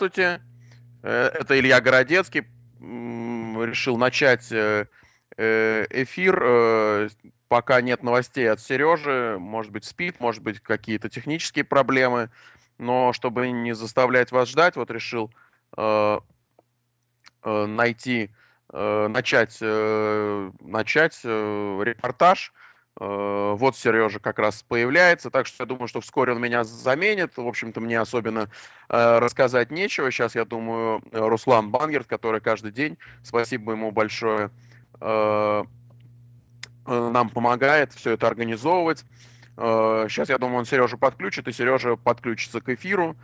здравствуйте. Это Илья Городецкий. Решил начать эфир. Пока нет новостей от Сережи. Может быть, спит, может быть, какие-то технические проблемы. Но чтобы не заставлять вас ждать, вот решил э, найти, начать репортаж. Вот Сережа как раз появляется, так что я думаю, что вскоре он меня заменит. В общем-то, мне особенно рассказать нечего. Сейчас, я думаю, Руслан Бангерт, который каждый день, спасибо ему большое, э, нам помогает все это организовывать. Сейчас, я думаю, он Сережу подключит, и Сережа подключится к эфиру.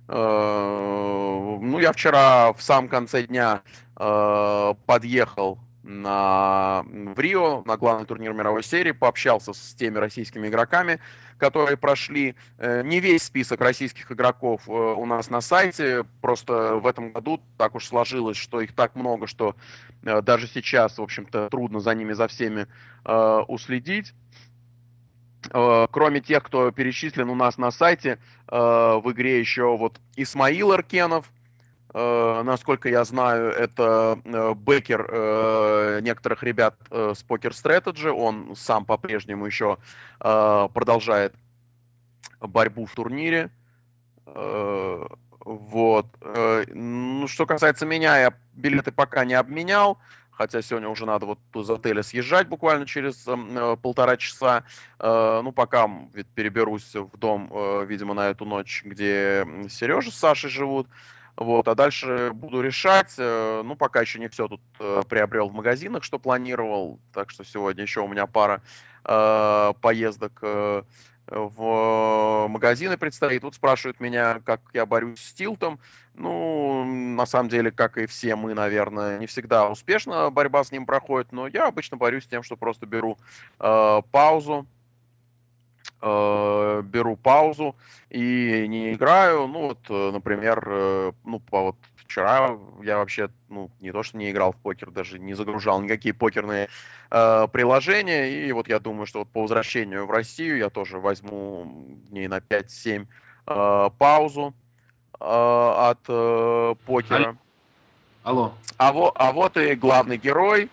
Ну, я вчера в самом конце дня подъехал в Рио на главный турнир мировой серии, пообщался с теми российскими игроками, которые прошли. Не весь список российских игроков у нас на сайте, просто в этом году так уж сложилось, что их так много, что даже сейчас, в общем-то, трудно за ними, за всеми уследить. Кроме тех, кто перечислен у нас на сайте, в игре еще вот Исмаил Эркенов, насколько я знаю, это бэкер некоторых ребят с Poker Strategy, он сам по-прежнему еще продолжает борьбу в турнире. Вот. Ну, что касается меня, я билеты пока не обменял, хотя сегодня уже надо вот из отеля съезжать буквально через полтора часа. Ну, пока переберусь в дом, видимо, на эту ночь, где Сережа с Сашей живут. Вот, а дальше буду решать. Ну, пока еще не все тут приобрел в магазинах, что планировал. Так что сегодня еще у меня пара поездок в магазины предстоит. Тут спрашивают меня, как я борюсь с тилтом. Ну, на самом деле, как и все мы, наверное, не всегда успешно борьба с ним проходит, но я обычно борюсь тем, что просто паузу, беру паузу и не играю. Ну, вот, например, ну, вот вчера я вообще, ну, не то, что не играл в покер, даже не загружал никакие покерные приложения. И вот я думаю, что вот по возвращению в Россию я тоже возьму дней на 5-7 паузу от покера. Алло. А вот и главный герой,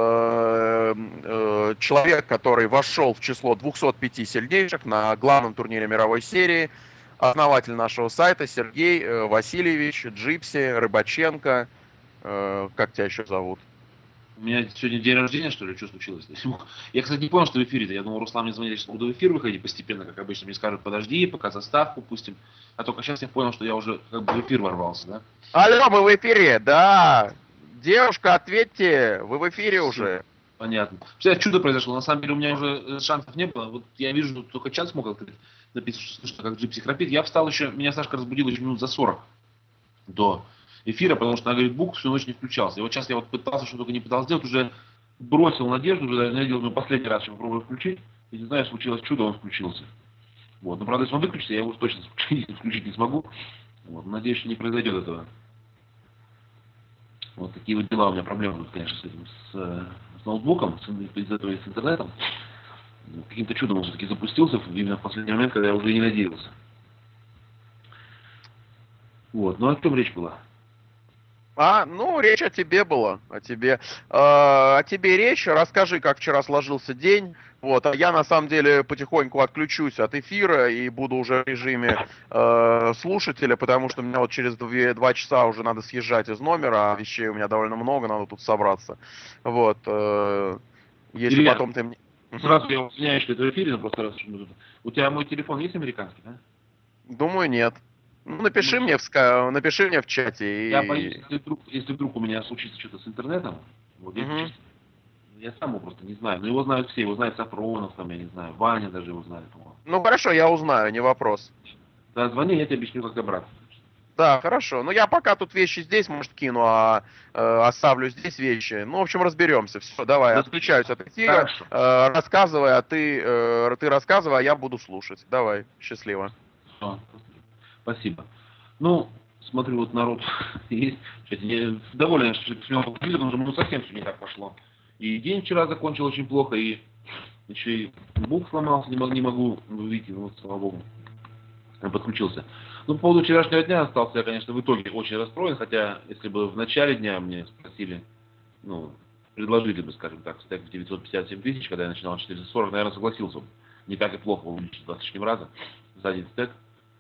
человек, который вошел в число 205 сильнейших на главном турнире мировой серии, основатель нашего сайта Сергей Васильевич Джипси Рыбаченко. Как тебя еще зовут? У меня сегодня день рождения, что ли? Что случилось? Я, кстати, не понял, что в эфире-то. Я думал, Руслан мне звонит, что буду в эфир выходить постепенно, как обычно. Мне скажут, подожди, пока заставку пустим. А только сейчас я понял, что я уже как бы в эфир ворвался, да? Алло, мы в эфире, да. Девушка, ответьте, вы в эфире Все, уже. понятно. Сейчас чудо произошло. На самом деле у меня уже шансов не было. Вот я вижу, только чат смог открыть. Написано, что слышно, как Джипси храпит. Я встал еще, меня Сашка разбудила еще минут за 40 до эфира, потому что, она говорит, бук всю ночь не включался. И вот сейчас я вот пытался, что только не пытался сделать, уже бросил надежду, уже надеялся, ну, последний раз еще попробую включить. И не знаю, случилось чудо, он включился. Вот. Но правда, если он выключится, я его точно включить не смогу. Вот. Надеюсь, что не произойдет этого. Вот такие вот дела у меня проблемы, конечно, с этим, с ноутбуком, из-за этого и с интернетом. Каким-то чудом он все-таки запустился именно в последний момент, когда я уже не надеялся. Вот. Ну, о чем речь была? Ну, речь о тебе была, о тебе. О тебе речь, расскажи, как вчера сложился день. Вот, а я на самом деле потихоньку отключусь от эфира и буду уже в режиме слушателя, потому что мне вот через 2 часа уже надо съезжать из номера, а вещей у меня довольно много, надо тут собраться. Вот, если Илья, потом ты мне... сразу я извиняюсь, что это в эфире, но просто раз у тебя мой телефон есть американский, да? Думаю, нет. Ну, напиши Ну, мне напиши мне в чате я боюсь, и... если вдруг у меня случится что-то с интернетом, вот Мгм. я сам его просто не знаю. Но его знают все, его знает Сафронов, там, я не знаю, Ваня даже его знает, по-моему. Ну, хорошо, я узнаю, не вопрос. Да, звони, я тебе объясню, как добраться. Да, хорошо. Ну, я пока тут вещи здесь, может, кину, оставлю здесь вещи. Ну, в общем, разберемся. Все, давай, Да, отключаюсь от эфира. хорошо. Рассказывай, ты рассказывай, а я буду слушать. Давай, счастливо. Все, спасибо. Ну, смотрю, вот народ есть. Я доволен, что потому что совсем все не так пошло. И день вчера закончил очень плохо, и еще и бук сломался, не могу выйти, ну, вот, слава богу, я подключился. Ну, по поводу вчерашнего дня остался я, конечно, в итоге очень расстроен, хотя, если бы в начале дня мне спросили, ну, предложили бы, скажем так, стек в 957 тысяч, когда я начинал 440, наверное, согласился бы. Не так и плохо увеличить 20 с лишним раза за один стек.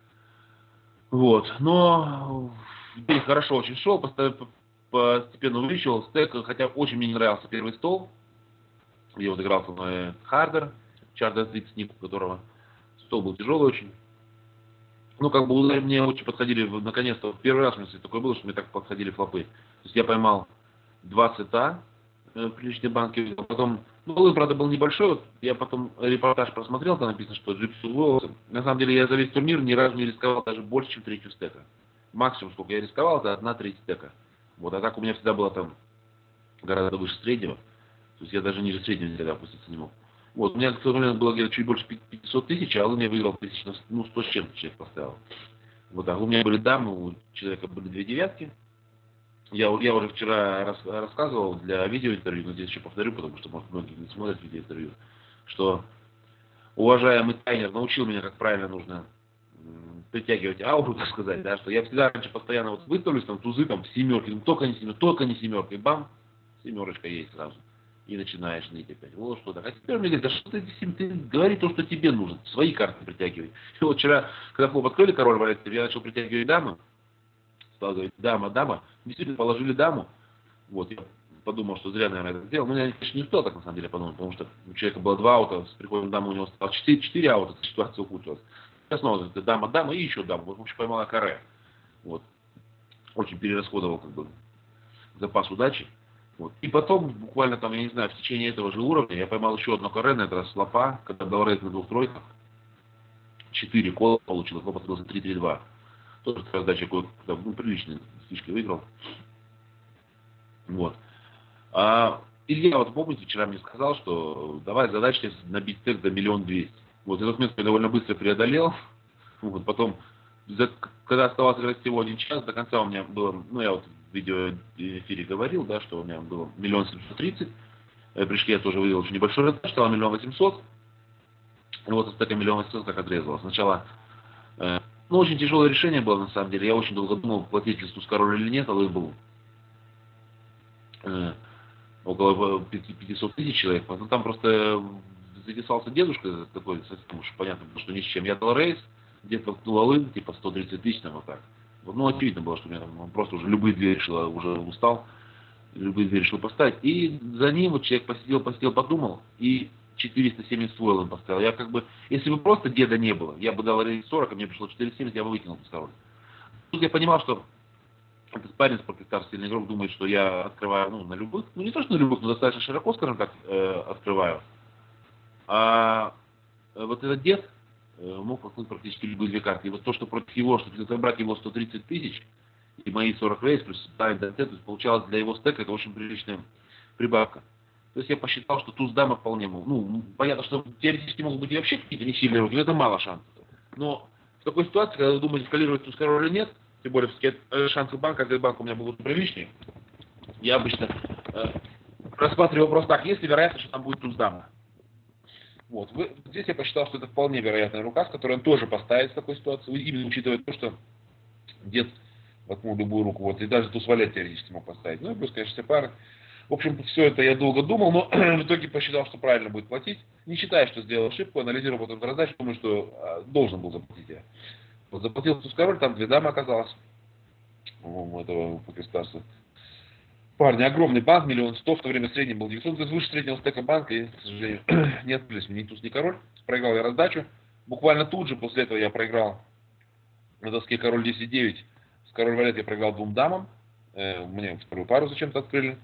Вот, но день хорошо очень шел, постепенно увеличивал стек, хотя очень мне не нравился первый стол, где вот играл со мной Хардер, Чардас X, ник у которого стол был тяжелый очень. Ну, как бы удары мне очень подходили, наконец-то, первый раз у меня такое было, что мне так подходили флопы. То есть я поймал 2 сета при личной банке, а потом, ну, лын, правда, был небольшой, вот я потом репортаж просмотрел, там написано, что Джипси уволился. На самом деле я за весь турнир ни разу не рисковал даже больше, чем третью стека. Максимум, сколько я рисковал, это 1/3 стека. Вот, а так у меня всегда было там гораздо выше среднего. То есть я даже ниже среднего никогда опуститься не мог. Вот, у меня в тот момент было где-то чуть больше 500 тысяч, а он мне выиграл тысяч, ну, 100 с чем-то человек поставил. Вот так. У меня были дамы, у человека были 2 девятки. Я уже вчера рассказывал для видеоинтервью, но здесь еще повторю, потому что, может, многие не смотрят видеоинтервью, что уважаемый тренер научил меня, как правильно нужно притягивать ауру, так сказать, да, что я всегда раньше постоянно вот выставлюсь, там, тузы, там, семерки, ну, только не семерка, и бам, семерочка есть сразу. И начинаешь ныть опять. Вот что так. А теперь мне говорят, да что ты говори то, что тебе нужно. Свои карты притягивай. И вот вчера, когда клуб открыли король валет, я начал притягивать даму. Стал говорить, дама. Действительно положили даму. Вот, я подумал, что зря, наверное, это сделал. Но я, конечно, не успел так, на самом деле, подумать, потому что у человека было 2 аута, с приходом дамы у него стало 4 аута, ситуация ухудшилась. Я снова дама и еще дама. Вот, в общем, поймала каре. Вот. Очень перерасходовал, как бы, запас удачи. Вот. И потом, буквально там, я не знаю, в течение этого же уровня я поймал еще одно каре, на этот раз слопа, когда дал рейд на 2 тройках. 4 кола получил, клоп открылся 3-3-2. Тоже раздача какой-то, ну, приличной фишки выиграл. Вот. А Илья, вот помните, вчера мне сказал, что давай задача набить стек до 1 200 000. Вот этот место я довольно быстро преодолел. Вот. Потом, когда оставалось играть всего 1 час, до конца у меня было, ну, я вот в видеоэфире говорил, да, что у меня было 1 730 000. Пришли я тоже выиграл очень небольшой раздачу, стало 1 800 000. И вот с таким 1 800 000 как отрезало. Сначала, ну, очень тяжелое решение было, на самом деле. Я очень долго думал, платить листу с король или нет, а лыг был около 500 000 человек. Но там просто записался дедушка такой, совсем уж понятно, что ни с чем. Я дал рейс, где-то ткнула лыг, типа 130 000, там вот так. Вот, ну, очевидно было, что у меня там, он просто уже любые двери решил, уже устал, любые двери решил поставить. И за ним вот человек посидел, подумал, и 470 свой он поставил. Я как бы, если бы просто деда не было, я бы дал рейс 40, а мне пришло 470, я бы выкинул король. Тут я понимал, что этот парень, спортивный сильный игрок, думает, что я открываю, ну, на любых, ну, не то, что на любых, но достаточно широко, скажем так, открываю. А вот этот дед мог покнуть практически любые 2 карты. И вот то, что против его, что забрать его 130 000, и мои 40 рейс, плюс ставить до то есть получалось для его стека, это очень приличная прибавка. То есть я посчитал, что туз дама вполне мог. Ну, понятно, что теоретически могут быть и вообще какие-то несильные руки, но это мало шансов. Но в такой ситуации, когда вы думаете, эскалировать туз король или нет, тем более, шансы банка, когда банк у меня был приличный, я обычно рассматривал просто так, есть ли вероятность, что там будет туз дама. Вот. Здесь я посчитал, что это вполне вероятная рука, с которой он тоже поставит в такой ситуации, именно учитывая то, что дед воткнул любую руку, вот, и даже туз валет теоретически мог поставить. Ну и плюс, конечно, все пары. В общем, все это я долго думал, но в итоге посчитал, что правильно будет платить. Не считая, что сделал ошибку, анализировал потом раздачу, думаю, что должен был заплатить я. Вот заплатил туз король, там 2 дамы оказалось. По-моему, этого Покерстарса. Парни, огромный банк, 1 100 000, в то время средний был 900, то есть выше среднего стека банка, и, к сожалению, не открылись мне ни туз, ни король. Проиграл я раздачу. Буквально тут же после этого я проиграл на доске король 10-9. С король валет я проиграл 2 дамам. Мне вторую пару зачем-то открыли.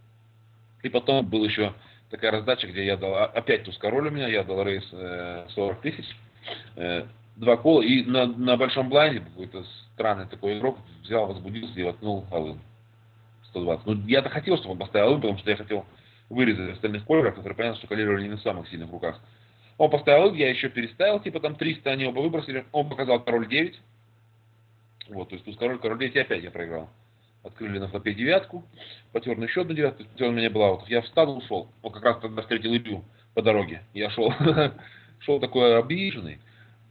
И потом была еще такая раздача, где я дал опять туз король у меня, я дал рейс 40 000. 2 кола, и на большом блайнде какой-то странный такой игрок взял, возбудился и воткнул алын 120. Ну, я-то хотел, чтобы он поставил алын, потому что я хотел вырезать остальных колеров, которые понятно, что калировали не на самых сильных руках. Он поставил алын, я еще переставил, типа там 300, они оба выбросили, он показал король 9. Вот, то есть туз король 9, и опять я проиграл. Открыли на флопе 9, потер на еще одну 9, то есть у меня была аутов. Я встал и ушел. Он как раз тогда встретил Илью по дороге. Я шел такой обиженный.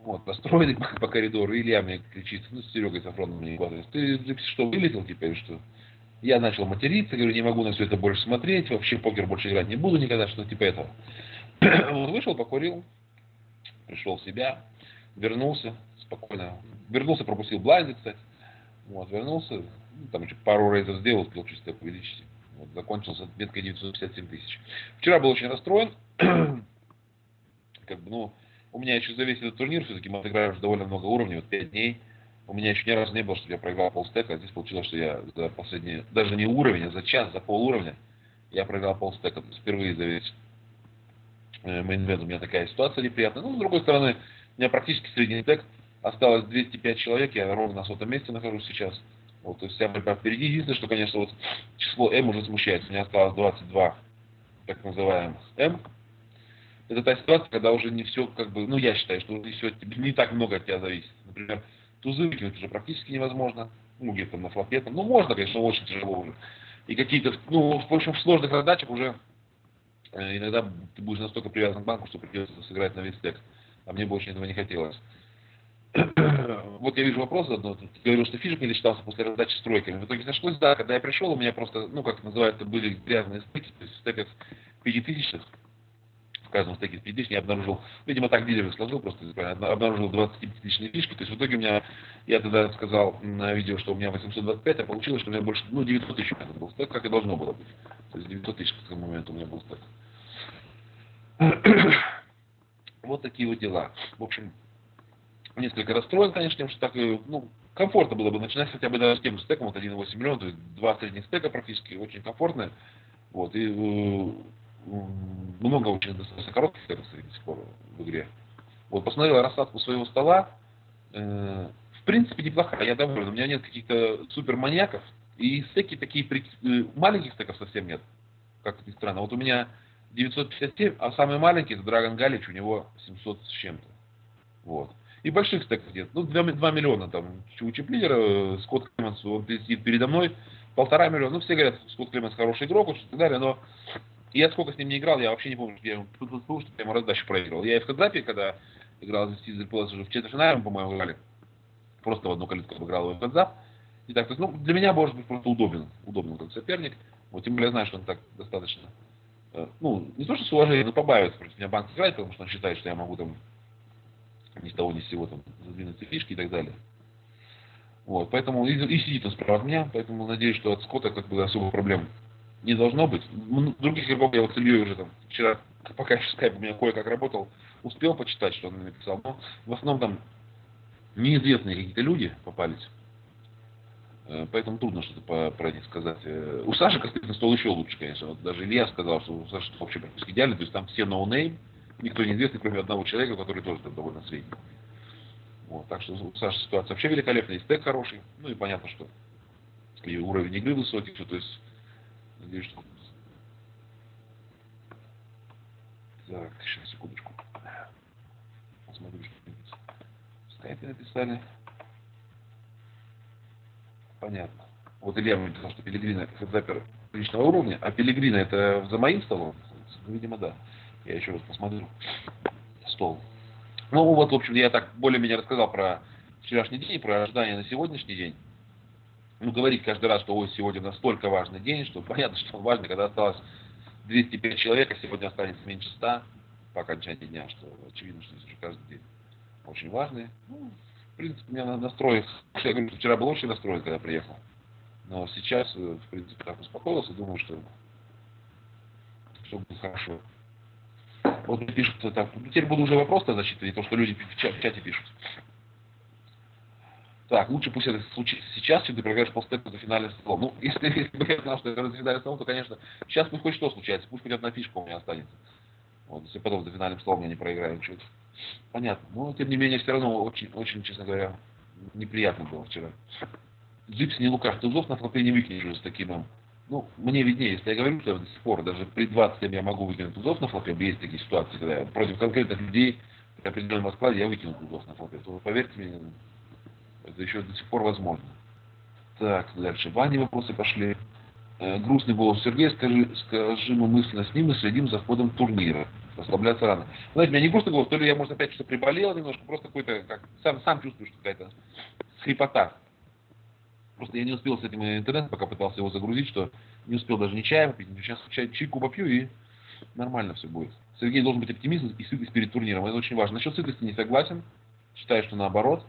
Вот, построили по коридору, Илья мне кричит, ну, с Серегой Сафроновым мне говорит, ты что, вылетел теперь, что? Я начал материться, говорю, не могу на все это больше смотреть, вообще покер больше играть не буду никогда, что типа этого. Вот вышел, покурил, пришел в себя, вернулся спокойно. Вернулся, пропустил блайнды, кстати. Вот, вернулся, ну, там еще пару рейзов сделал, успел чисто увеличить. Вот, закончился отметкой 957 тысяч. Вчера был очень расстроен. Как бы, ну, у меня еще за весь этот турнир, все-таки мы отыграли уже довольно много уровней, вот 5 дней. У меня еще ни разу не было, что я проиграл полстека, а здесь получилось, что я за последний, даже не уровень, а за час, за полуровня, я проиграл полстека. Впервые за весь мейн-ивент у меня такая ситуация неприятная. Ну, с другой стороны, у меня практически средний стек, осталось 205 человек, я ровно на 100-м месте нахожусь сейчас. Вот, то есть вся борьба впереди. Единственное, что, конечно, вот число М уже смущает. У меня осталось 22 так называемых М. Это та ситуация, когда уже не все, как бы, ну, я считаю, что уже все, не так много от тебя зависит. Например, тузы выкинуть уже практически невозможно. Ну, где-то на флопе, там, ну, можно, конечно, очень тяжело уже. И какие-то, ну, в общем, в сложных задачах уже иногда ты будешь настолько привязан к банку, что придется сыграть на весь стек. А мне больше этого не хотелось. Вот я вижу вопрос заодно. Ты говорил, что фишек не дочитался после раздачи стройками. В итоге нашлось, да, когда я пришел, у меня просто, ну, как называется, были грязные стеки, то есть в стеках 5000, в каждом стеке 5000 я обнаружил, видимо, так дилер сложил, просто обнаружил 25-тысячные фишки. То есть в итоге у меня, я тогда сказал на видео, что у меня 825, а получилось, что у меня больше, ну, 900 тысяч у меня был стек, как и должно было быть. То есть 900 тысяч к тому моменту у меня был стек. Вот такие вот дела. В общем, несколько расстроен, конечно, тем, что так, ну, комфортно было бы начинать хотя бы даже с тем стеком, вот 1,8 миллиона, то есть 2 средних стека практически, очень комфортно. Вот, и много очень достаточно коротких стеков до сих пор в игре. Вот, посмотрел рассадку своего стола, в принципе, неплохая, я доволен. У меня нет каких-то супер маньяков, и стеки такие, маленьких стеков совсем нет, как ни странно. Вот у меня 957, а самый маленький, это Драгон Галич, у него 700 с чем-то. Вот. И больших стеков нет. Ну, 2 миллиона там у чиплинера, Скотт Клеменс, он сидит передо мной, 1,5 миллиона. Ну, все говорят, Скотт Клеменс хороший игрок, и так далее, но я сколько с ним не играл, я вообще не помню, что я ему раздачу проиграл. Я и в хедзапе, когда играл за Сизель Плэс уже в четвертьфинале, по-моему, играли, просто в одну калитку обыграл его в хедзап. И так, то есть, ну, для меня может быть просто удобен как соперник. Вот, тем более я знаю, что он так достаточно, ну, не то что с уважением, но побаивается против меня банк играть, потому что он считает, что я могу там ни с того ни с сего там задвинуть фишки и так далее. Вот, поэтому и сидит он справа от меня, поэтому надеюсь, что от Скотта как бы особых проблем не должно быть. Других игроков я вот с Ильей уже там вчера, пока еще скайп у меня кое-как работал, успел почитать, что он мне написал, но в основном там неизвестные какие-то люди попались. Поэтому трудно что-то про них сказать. У Саши Костыльна стол еще лучше, конечно. Вот даже Илья сказал, что у Саши вообще практически идеально. То есть там все no-name, никто не известный, кроме одного человека, который тоже там довольно средний. Вот, так что у Саши ситуация вообще великолепная, и стек хороший. Ну и понятно, что и уровень игры высокий, все, то есть надеюсь, что... Так, сейчас, секундочку. Посмотрю, что-нибудь в скайпе написали. Понятно. Вот Илья мне сказал, что Пелегрина хедзапер личного уровня, а Пелегрина это за моим столом? Ну, видимо, да. Я еще раз посмотрю. Стол. Ну вот, в общем, я так более-менее рассказал про вчерашний день, про ожидания на сегодняшний день. Ну, говорить каждый раз, что ой, сегодня настолько важный день, что понятно, что он важный, когда осталось 205 человек, а сегодня останется меньше 100 по окончании дня, что очевидно, что здесь уже каждый день очень важный. Ну, в принципе, у меня настрой, я говорю, что вчера был очень настроен, когда приехал. Но сейчас, в принципе, так успокоился, думаю, что все будет хорошо. Вот мне пишут, так, ну, теперь буду уже вопрос-то зачитывать, то, что люди в чате пишут. Так, лучше пусть это случится сейчас, чем ты проиграешь полстека за финальным столом. Ну, если бы я знал, что это за финальным столом, то, конечно, сейчас пусть хоть что случается, пусть хоть одна фишка у меня останется. Вот, если потом за финальным столом я не проиграю ничего. Понятно. Но, тем не менее, все равно очень, очень, честно говоря, неприятно было вчера. Джипси не Лукаш, тузов на флопе не выкинешь уже с таким. Ну, мне виднее, если я говорю, что до сих пор, даже при 20 я могу выкинуть тузов на флопе, есть такие ситуации, когда я против конкретных людей при определенном раскладе я выкину тузов на флопе, то поверьте мне, это еще до сих пор возможно. Так, дальше. Ване вопросы пошли. Грустный голос Сергей, скажи мы мысленно с ним и следим за ходом турнира. Расслабляться рано. Знаете, у меня не просто голос, то ли я, может, опять что-то приболел немножко, просто какой-то, как сам чувствую, что какая-то хрипота. Просто я не успел с этим интернетом, пока пытался его загрузить, что не успел даже ни чая попить, сейчас чайку попью и нормально все будет. Сергей должен быть оптимизм и сытость перед турниром, это очень важно. Насчет сытости не согласен, считаю, что наоборот.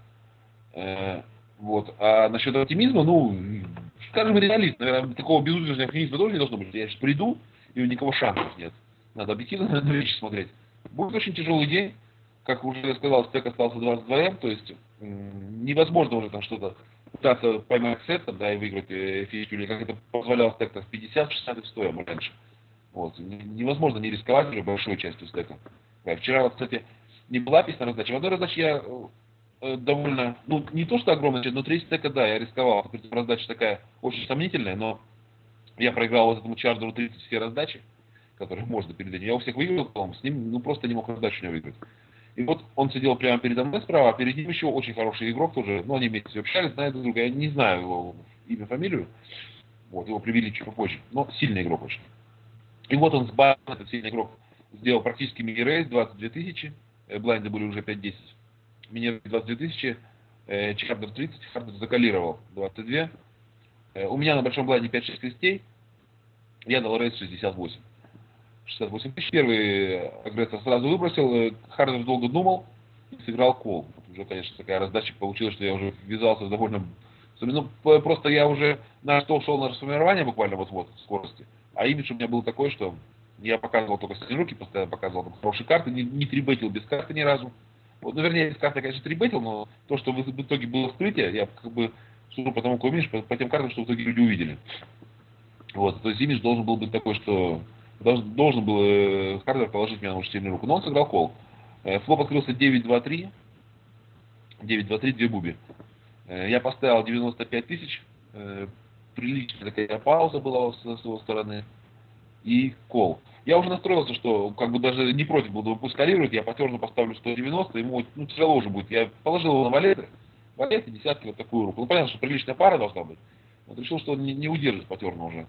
Вот. А насчет оптимизма, ну, скажем, реалист. Наверное, такого безудержного оптимизма тоже не должно быть. Я сейчас приду, и у никого шансов нет. Надо объективно на вещи смотреть. Будет очень тяжелый день. Как уже я сказал, стек остался 22 то есть невозможно уже там что-то пытаться поймать сет, да, и выиграть фишку, или как это позволял стек в 50, 60 и в 100 раньше. Вот. Невозможно не рисковать уже большой частью стека. Да, вчера, вот, кстати, не была песня раздачи. В одной раздаче я довольно, ну, не то что огромная часть, но 3 стека, да, я рисковал. Раздача такая очень сомнительная, но я проиграл вот этому чардеру 30 все раздачи, которые можно перед этим. Я у всех выиграл, по-моему, с ним, ну, просто не мог раздачу не выиграть. И вот он сидел прямо передо мной справа, а перед ним еще очень хороший игрок тоже, ну, они вместе общались, знают друг друга, я не знаю его имя, фамилию, вот, его привели чуть попозже, но сильный игрок очень. И вот он с бана, этот сильный игрок, сделал практически мини-рейс, 22 тысячи, блайнды были уже 5-10, мини-рейс 22 тысячи, чардер 30, хардер закалировал 22. У меня на большом блайнде 5-6 крестей, я дал рейс 68. 68 тысяч. Первый агрессор сразу выбросил, Хардер долго думал и сыграл кол. Вот уже, конечно, такая раздача получилась, что я уже ввязался в довольно... Ну, просто я уже на что шел на расформирование буквально вот-вот скорости. А имидж у меня был такой, что я показывал только с руки, постоянно показывал там хорошие карты, не трибетил без карты ни разу. Вот, ну, вернее, без карты, конечно, трибетил, но то, что в итоге было вскрытие, я как бы сужу по тому, какой имидж, по тем картам, что в итоге люди увидели. Вот, то есть имидж должен был быть такой, что должен был Хардер положить меня на учительную руку, но он сыграл кол. Флоп открылся 9-2-3, 9-2-3, 2 буби. Я поставил 95 тысяч, приличная такая пауза была с его стороны, и кол. Я уже настроился, что как бы даже не против буду выпускалировать, я потерну поставлю 190, ему ну, тяжело уже будет. Я положил его на валеты десятки, вот такую руку. Ну понятно, что приличная пара должна быть. Вот решил, что он не удержит потерну уже.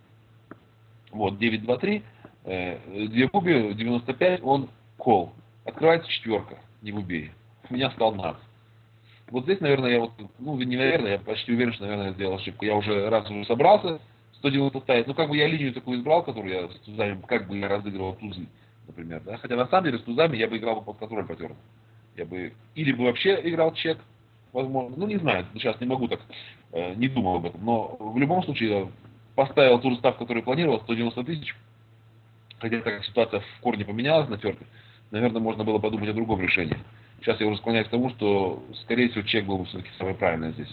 Вот, 9-2-3, 2 буби, 95, он кол. Открывается четверка, не буби. У меня стал над. Вот здесь, наверное, я вот, ну, не наверное, я почти уверен, что, наверное, я сделал ошибку. Я уже раз собрался 190 ставить. Ну, как бы я линию такую избрал, которую я с тузами, как бы я разыгрывал тузы, например, да. Хотя, на самом деле, с тузами я бы играл бы под контроль потерн. Я бы, или бы вообще играл чек, возможно, ну, не знаю, сейчас не могу так, не думал об этом. Но в любом случае, я поставил ту же ставку, которую планировал, 190 тысяч. Хотя так ситуация в корне поменялась на ферке, наверное, можно было подумать о другом решении. Сейчас я уже склоняюсь к тому, что, скорее всего, чек был бы все-таки самый правильный здесь.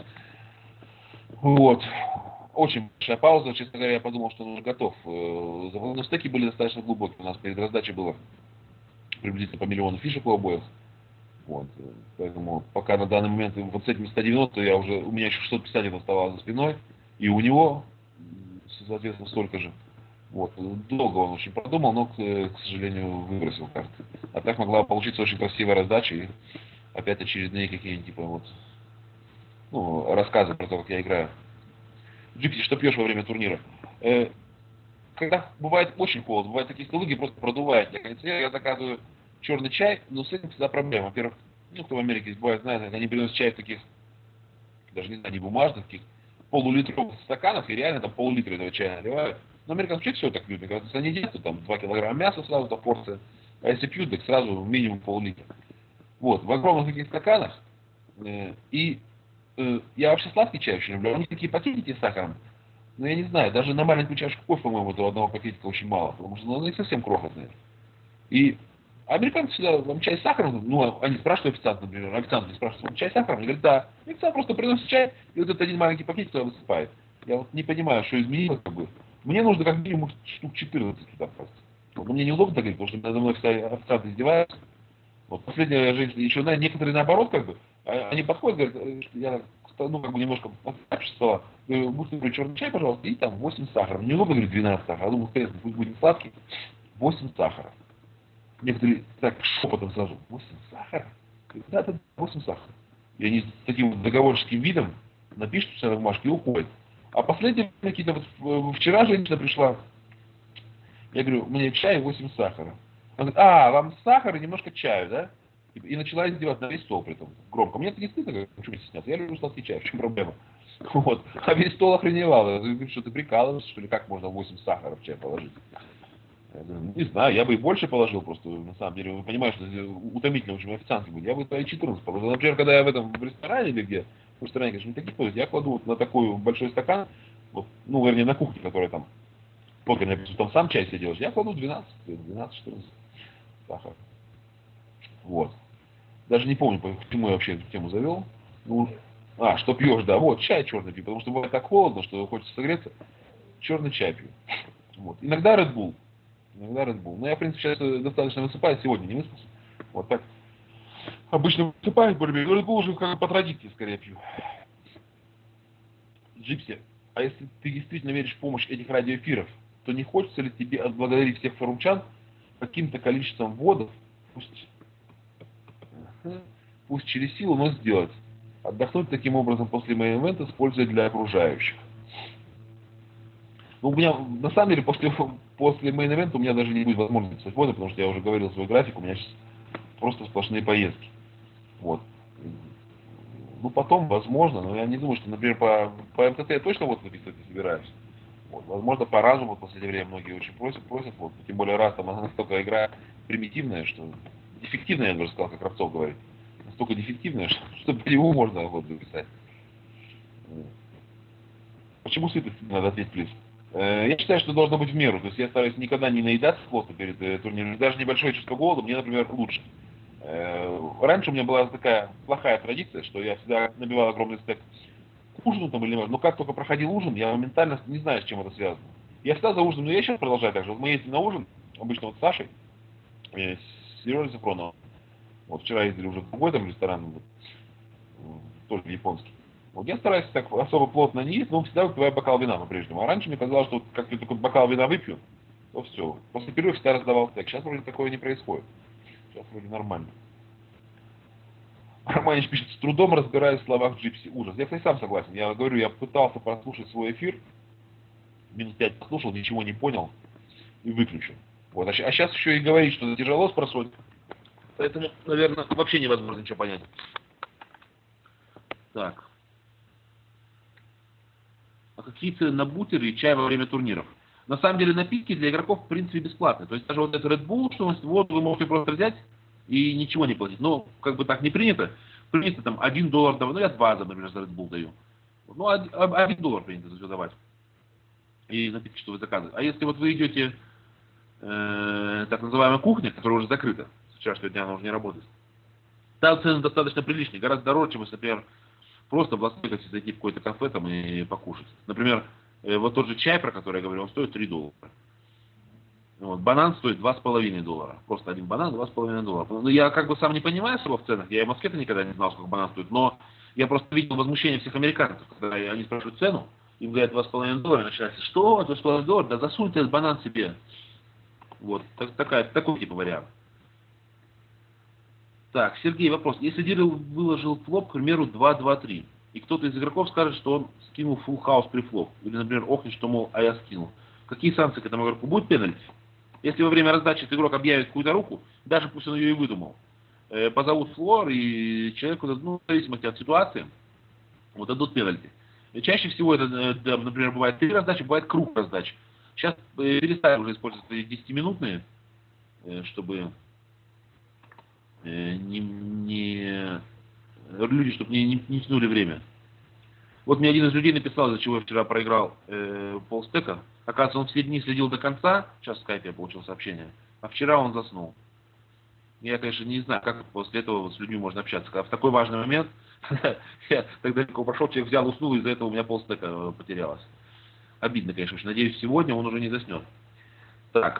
Вот. Очень большая пауза. Честно говоря, я подумал, что он уже готов. Но стеки были достаточно глубокие. У нас перед раздачей было приблизительно по миллиону фишек у обоих. Вот. Поэтому пока на данный момент вот с этими 190 я уже, у меня еще 650 оставалось за спиной. И у него, соответственно, столько же. Вот. Долго он очень подумал, но, к сожалению, выбросил карты. А так могла получиться очень красивая раздача и опять очередные какие-нибудь типа вот, ну, рассказы про то, как я играю. Джипси, что пьешь во время турнира? Когда бывает очень холодно, бывают такие столы, где просто продувает. Я заказываю черный чай, но с этим всегда проблема. Во-первых, ну, кто в Америке здесь бывает, знает, они приносят чай в таких, даже не знаю, не бумажных, таких полулитровых стаканах, и реально там пол-литра этого чая наливают. Но американцы человек все так любят. Если они едят, то там 2 килограмма мяса сразу до порции. А если пьют, так сразу минимум пол-литра. Вот, в огромных таких стаканах. Я вообще сладкий чай очень люблю. Они такие пакетики с сахаром. Но я не знаю, даже на маленькую чашку кофе, по-моему, этого одного пакетика очень мало. Потому что они совсем крохотные. И американцы всегда, вам чай с сахаром, ну, они спрашивают официанта, например, официант не спрашивает, вам чай с сахаром? Они говорят, да. И официант просто приносит чай, и вот этот один маленький пакетик туда высыпает. Я вот не понимаю, что изменилось, как бы. Мне нужно как минимум штук 14 туда просто. Но мне неудобно так говорить, потому что надо мной все официанты издеваются. Вот последняя женщина, еще некоторые наоборот, как бы, они подходят, говорят, что я, ну, как бы немножко отстала. Говорю, будьте черный чай, пожалуйста, и там 8 сахара. Неудобно, говорит, 12 сахара. Я думаю, интересно, пусть будет сладкий. 8 сахара. Некоторые так шепотом сразу, 8 сахара? Да, 8 сахара. И они с таким договорческим видом напишут все на бумажке и уходят. А последние какие-то, вот вчера женщина пришла, я говорю, мне чай 8 сахара. Он говорит, а, вам сахар и немножко чаю, да? И начала издеваться на весь стол при этом, громко. Мне это не стыдно, почему стесняться. Я люблю сладкий чай, в чем проблема? Вот. А весь стол охреневал. Я говорю, что ты прикалываешься, что ли, как можно 8 сахаров в чай положить? Я говорю, ну, не знаю, я бы и больше положил просто, на самом деле, вы понимаете, что утомительно очень официантки будет. Я бы и 14 положил. Например, когда я в ресторане или где, в ресторане, конечно, не таких положить, я кладу вот на такой большой стакан, вот, ну, вернее, на кухне, которая там, только я там сам чай себе делаешь, я кладу 12-14 сахар. Вот. Даже не помню, почему я вообще эту тему завел. Ну, что пьешь, да, вот, чай черный пью, потому что бывает так холодно, что хочется согреться, черный чай пью. Вот. Иногда Red Bull. Иногда Red Bull. Но я, в принципе, сейчас достаточно высыпаюсь, сегодня не выспался. Вот так. Обычно высыпаюсь более-менее, но Red Bull уже как бы по традиции скорее пью. Джипси, а если ты действительно веришь в помощь этих радиоэфиров, то не хочется ли тебе отблагодарить всех форумчан каким-то количеством вводов, пусть через силу, но сделать. Отдохнуть таким образом после мейн-эвента, используя для окружающих. Ну, у меня, на самом деле, после мейн-эвента у меня даже не будет возможности писать вводы, потому что я уже говорил свой график, у меня сейчас просто сплошные поездки. Вот. Ну, потом, возможно, но я не думаю, что, например, по МТТ я точно вот написать не собираюсь. Вот. Возможно, по разуму в последнее время многие очень просят, вот. Тем более раз там она настолько игра примитивная, что дефективная, я бы сказал, как Равцов говорит. Настолько дефективная, что по нему можно вот записать. Почему сытость надо ответить плюс? Я считаю, что должно быть в меру. То есть я стараюсь никогда не наедаться плотно перед турниром. Даже небольшое чувство голода мне, например, лучше. Раньше у меня была такая плохая традиция, что я всегда набивал огромный стек к ужину там или но как только проходил ужин, я моментально не знаю, с чем это связано. Я всегда за ужином, но я сейчас продолжаю так же. Вот мы ездили на ужин, обычно вот с Сашей, с Сережей Сафроновым. Вот вчера ездили уже в другой там ресторан, вот, тоже японский. Вот я стараюсь так особо плотно не есть, но всегда выпиваю бокал вина по-прежнему. А раньше мне казалось, что вот как я только бокал вина выпью, то все. После перерыва всегда раздавал стек. Сейчас вроде такое не происходит. Сейчас вроде нормально. Романич пишет, с трудом разбираюсь в словах Джипси. Ужас. Я, кстати, сам согласен. Я говорю, я пытался прослушать свой эфир, минут 5 послушал, ничего не понял и выключил. Вот. А сейчас еще и говорить, что это тяжело спросить. Поэтому, наверное, вообще невозможно ничего понять. Так. А какие цены на бутеры и чай во время турниров? На самом деле напитки для игроков в принципе бесплатные. То есть даже вот этот Red Bull, что вот вы можете просто взять и ничего не платить. Но как бы так не принято. Принято там $1, ну я 2, например, за Red Bull даю. Ну $1 принято за все давать. И напитки, что вы заказываете. А если вот вы идете, так называемая кухня, которая уже закрыта, с вчерашнего дня она уже не работает, там цены достаточно приличные, гораздо дороже, чем если, например, просто в Лас-Вегасе зайти в какое-то кафе там и покушать. Например, вот тот же чай, про который я говорил, он стоит $3. Вот, банан стоит $2,5. Просто один банан $2,5. Ну, я как бы сам не понимаю особо в ценах, я и в Москве-то никогда не знал, сколько банан стоит, но я просто видел возмущение всех американцев, когда они спрашивают цену, им говорят $2,5, начинается, что, $2,5, да засунь ты этот банан себе. Вот, такой типа вариант. Так, Сергей, вопрос. Если дилер выложил флоп, к примеру, 2-2-3, и кто-то из игроков скажет, что он скинул full house при флоп, или, например, охнет, что, мол, а я скинул, какие санкции к этому игроку? Будет пенальти? Если во время раздачи этот игрок объявит какую-то руку, даже пусть он ее и выдумал, позовут флор, и человеку, ну, в зависимости от ситуации, вот дадут пенальти. И чаще всего это, например, бывает 3 раздачи, бывает круг раздач. Сейчас перестали уже использовать 10-минутные, чтобы люди, чтобы не тянули время. Вот мне один из людей написал, из-за чего я вчера проиграл полстека. Оказывается, он все дни следил до конца. Сейчас в скайпе я получил сообщение. А вчера он заснул. Я, конечно, не знаю, как после этого с людьми можно общаться. Когда в такой важный момент я так далеко прошел, человек взял, уснул, и из-за этого у меня полстека потерялось. Обидно, конечно. Надеюсь, сегодня он уже не заснет. Так.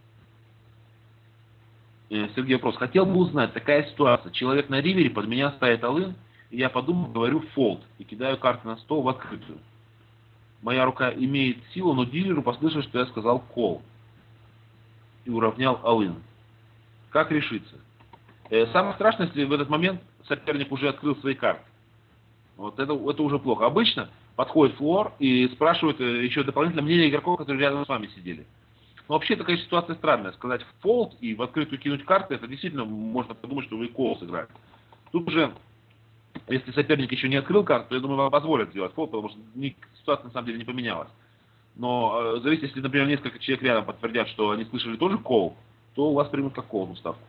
Сергей, вопрос. Хотел бы узнать, такая ситуация. Человек на ривере под меня ставит all-in, и я подумал, говорю фолд, и кидаю карты на стол в открытую. Моя рука имеет силу, но дилеру послышалось, что я сказал call. И уравнял all-in. Как решиться? Самое страшное, если в этот момент соперник уже открыл свои карты. Вот это уже плохо. Обычно подходит флор и спрашивает еще дополнительно мнение игроков, которые рядом с вами сидели. Но вообще такая ситуация странная. Сказать в фолд и в открытую кинуть карты, это действительно можно подумать, что вы и кол сыграли. Тут уже, если соперник еще не открыл карту, то я думаю, вам позволят сделать фолд, потому что ситуация на самом деле не поменялась. Но зависит, если, например, несколько человек рядом подтвердят, что они слышали тоже кол, то у вас примут как колную ставку.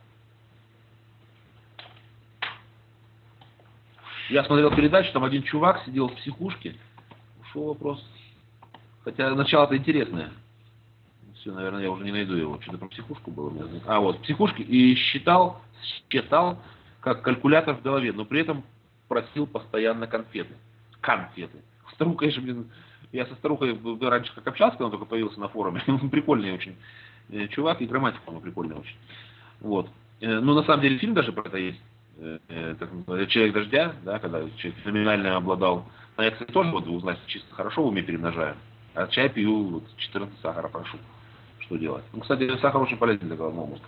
Я смотрел передачу, там один чувак сидел в психушке. Ушел вопрос. Хотя начало-то интересное. Все, наверное, я уже не найду его. Что-то про психушку было. А, вот, психушки. И считал, как калькулятор в голове, но при этом просил постоянно конфеты. Конфеты. Старуха, конечно, блин, я со старухой раньше как общался, когда он только появился на форуме. Прикольный очень чувак, и грамматика у него прикольная очень. Вот. Ну, на самом деле, фильм даже про это есть. «Человек дождя», да, когда человек феноменально обладал. А я, кстати, тоже буду узнать, чисто хорошо в уме перемножаю. А чай пью вот, 14 сахара, прошу. Что делать? Ну, кстати, сахар очень полезен для головного мозга.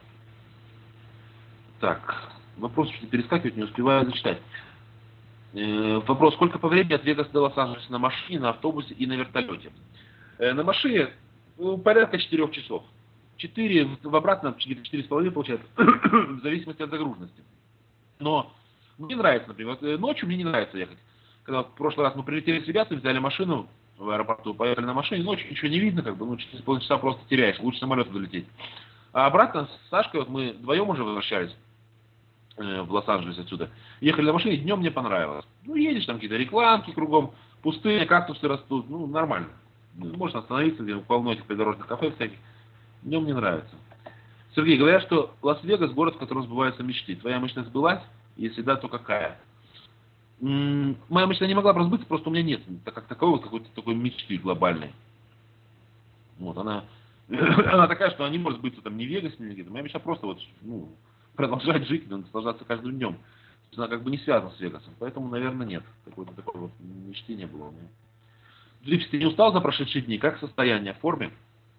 Так, вопрос, что перескакивать, не успеваю зачитать. Вопрос, сколько по времени от Вегаса до Лос-Анджелеса на машине, на автобусе и на вертолете? На машине порядка 4 часов. 4, в обратном 4,5 получается, в зависимости от загруженности. Но мне нравится, например, ночью мне не нравится ехать. Когда в прошлый раз мы прилетели с ребятами, взяли машину в аэропорту, поехали на машине, ночью ничего не видно, как бы, ну, 4,5 часа просто теряешь, лучше самолетом долететь. А обратно с Сашкой, вот мы вдвоем уже возвращались в Лос-Анджелес отсюда, ехали на машине, днем мне понравилось. Ну, едешь, там какие-то рекламки кругом, пустыня, кактусы растут, ну, нормально. Можно остановиться, где полно этих придорожных кафе всяких. Днем мне нравится. Сергей, говорят, что Лас-Вегас город, в котором сбываются мечты. Твоя мечта сбылась? Если да, то какая? Моя мечта не могла бы сбыться, просто у меня нет как таковой какой-то такой мечты глобальной. Вот, она такая, что она не может сбыться там ни в Вегасе, ни где-то. Моя мечта просто вот, ну, продолжать жить, наслаждаться каждым днем. Она как бы не связана с Вегасом, поэтому, наверное, нет. Какой-то такой вот мечты не было у меня. Дрипс, ты не устал за прошедшие дни? Как состояние, в форме?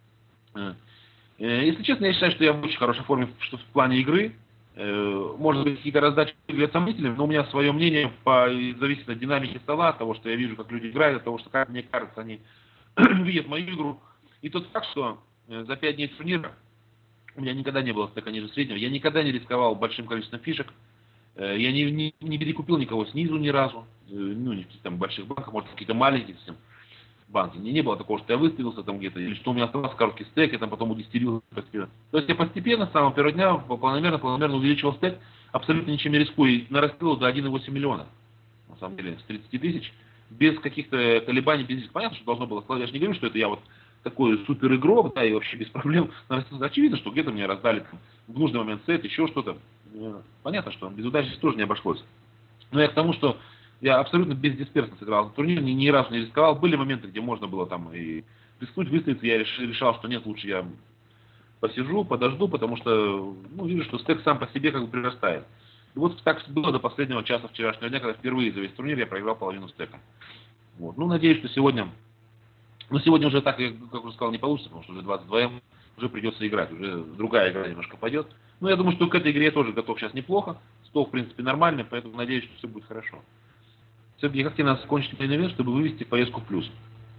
Если честно, я считаю, что я в очень хорошей форме что в плане игры. Может быть, какие-то раздачи выглядят сомнительными, но у меня свое мнение зависит от динамики стола, от того, что я вижу, как люди играют, от того, что, как мне кажется, они видят мою игру. И тот факт, что за 5 дней турнира у меня никогда не было стека ниже среднего, я никогда не рисковал большим количеством фишек, я не перекупил никого снизу ни разу, ну, не в каких-то там больших банках, может, в каких-то маленьких совсем. Банки. Не было такого, что я выставился там где-то, или что у меня остался короткий стек, я там потом удестерил постепенно. То есть я постепенно, с самого первого дня, планомерно увеличивал стек, абсолютно ничем не рискуя, и нарастил до 1,8 миллиона. На самом деле, с 30 тысяч, без каких-то колебаний, без рисков. Понятно, что должно было складывать. Я же не говорю, что это я вот такой супер игрок, да, и вообще без проблем нарастил. Очевидно, что где-то мне раздали там, в нужный момент сет, еще что-то. Понятно, что без удачи тоже не обошлось. Но я к тому, что я абсолютно бездисперсно сыграл этот турнир, ни разу не рисковал. Были моменты, где можно было там и рискнуть, выставиться. Я решал, что нет, лучше я посижу, подожду, потому что, ну, вижу, что стек сам по себе как бы прирастает. И вот так было до последнего часа вчерашнего дня, когда впервые за весь турнир я проиграл половину стека. Вот. Ну, надеюсь, что сегодня... Но сегодня уже так, как уже сказал, не получится, потому что уже 22 уже придется играть, уже другая игра немножко пойдет. Но я думаю, что к этой игре я тоже готов сейчас неплохо. Стол, в принципе, нормальный, поэтому надеюсь, что все будет хорошо. Сергей, как тебе надо закончить мейн-ивент, чтобы вывести поездку в плюс?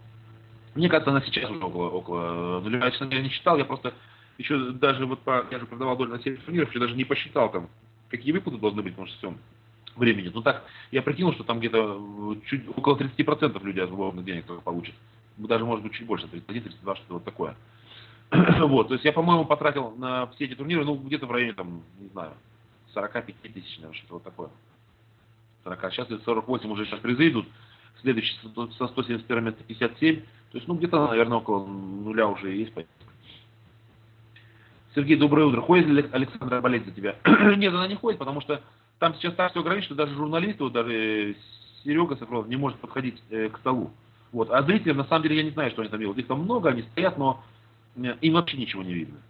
Мне кажется, она сейчас уже около нуля. Я, честно говоря, не считал, я просто еще даже вот я же продавал долю на 7 турниров, я даже не посчитал там, какие выплаты должны быть, потому что все времени. Ну так, я прикинул, что там где-то чуть около 30% людей свободных денег только получат. Даже, может быть, чуть больше, 31, 32, что-то вот такое. Вот, то есть я, по-моему, потратил на все эти турниры, ну, где-то в районе, там, не знаю, 45 тысяч, наверное, что-то вот такое. 40, сейчас 48 уже сейчас призы идут, следующий со 171 места 57, то есть, ну, где-то, наверное, около нуля уже есть. Сергей, доброе утро. Ходит ли Александра болеть за тебя? Нет, она не ходит, потому что там сейчас так все ограничено, что даже журналисты, вот даже Серега Сафронов не может подходить к столу. Вот. А зрители, на самом деле, я не знаю, что они там делают. Их там много, они стоят, но им вообще ничего не видно.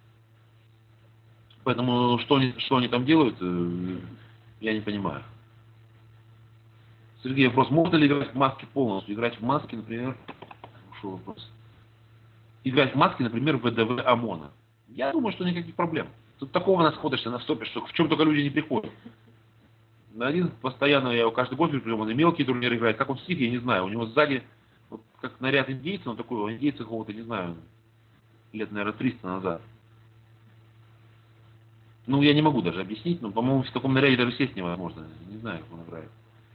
Поэтому, что они там делают, я не понимаю. Сергей, вопрос, можно ли играть в маске полностью? Играть в маске, например, что вопрос? Играть в маске, например, в ВДВ ОМОНа. Я думаю, что никаких проблем. Тут такого насходишься на стопе, что в чем только люди не приходят. На один постоянно, я его каждый год вижу, он и мелкие турниры играет. Как он сидит, я не знаю. У него сзади, вот, как наряд индейца, он такой, индейца какого-то, не знаю, лет, наверное, 300 назад. Ну, я не могу даже объяснить, но, по-моему, в таком наряде даже сесть невозможно. Не знаю, как он играет.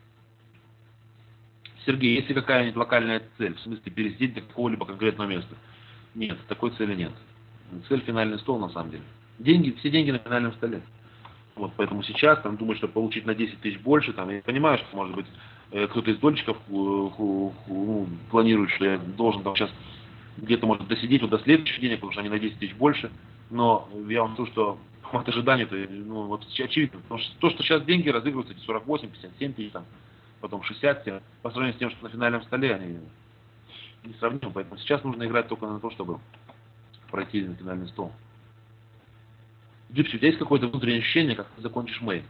Сергей, есть ли какая-нибудь локальная цель, в смысле пересидеть до какого-либо конкретного места? Нет, такой цели нет. Цель финальный стол, на самом деле. Деньги, все деньги на финальном столе. Вот, поэтому сейчас там думаю, что получить на 10 тысяч больше, там, я понимаю, что, может быть, кто-то из дольщиков планирует, что я должен там сейчас где-то, может, досидеть вот до следующих денег, потому что они на 10 тысяч больше, но я вам скажу, что от ожидания, ну, вот очевидно, потому что то, что сейчас деньги разыгрываются, эти 48, 57 тысяч, там, потом 60, по сравнению с тем, что на финальном столе, они несравнимы, поэтому сейчас нужно играть только на то, чтобы пройти на финальный стол. Джипси, у тебя есть какое-то внутреннее ощущение, как ты закончишь мейн?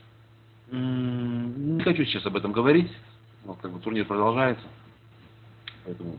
Не хочу сейчас об этом говорить. Вот, как бы турнир продолжается. Поэтому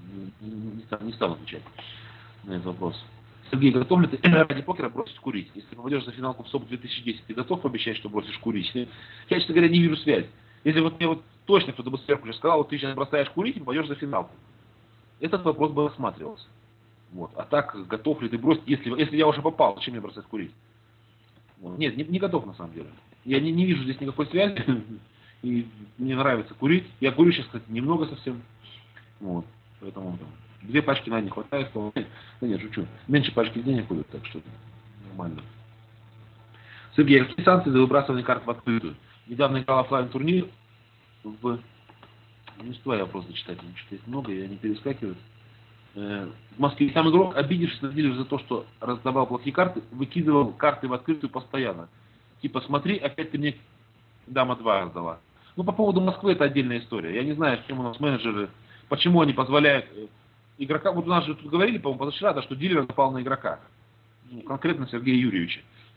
не стану отвечать на этот вопрос. Сергей, готов ли ты ради покера бросить курить? Если попадешь за финалку в СОП 2010, ты готов пообещать, что бросишь курить? Я, честно говоря, не вижу связи. Если вот мне вот точно кто-то бы сверху уже сказал, вот ты сейчас бросаешь курить и попадешь за финалку. Этот вопрос бы рассматривался. Вот. А так, готов ли ты бросить, если я уже попал, зачем мне бросать курить? Вот. Нет, не готов на самом деле. Я не вижу здесь никакой связи. И мне нравится курить. Я курю сейчас, кстати, немного совсем. Вот. Поэтому там, 2 пачки на не хватает. Да нет, шучу. Меньше пачки в день я курю, так что это нормально. Сергей, какие санкции за выбрасывание карт в открытую? Недавно играл оффлайн турнир в... Не успеваю я просто зачитать, что-то есть много, я не перескакиваю. В Москве сам игрок, обидевшись на дилер за то, что раздавал плохие карты, выкидывал карты в открытую постоянно. Типа, смотри, опять ты мне дама 2 раздала. Ну, по поводу Москвы это отдельная история. Я не знаю, с кем у нас менеджеры, почему они позволяют игрока. Вот у нас же тут говорили, по-моему, позавчера, что дилер напал на игрока. Ну, конкретно Сергея Юрьевича.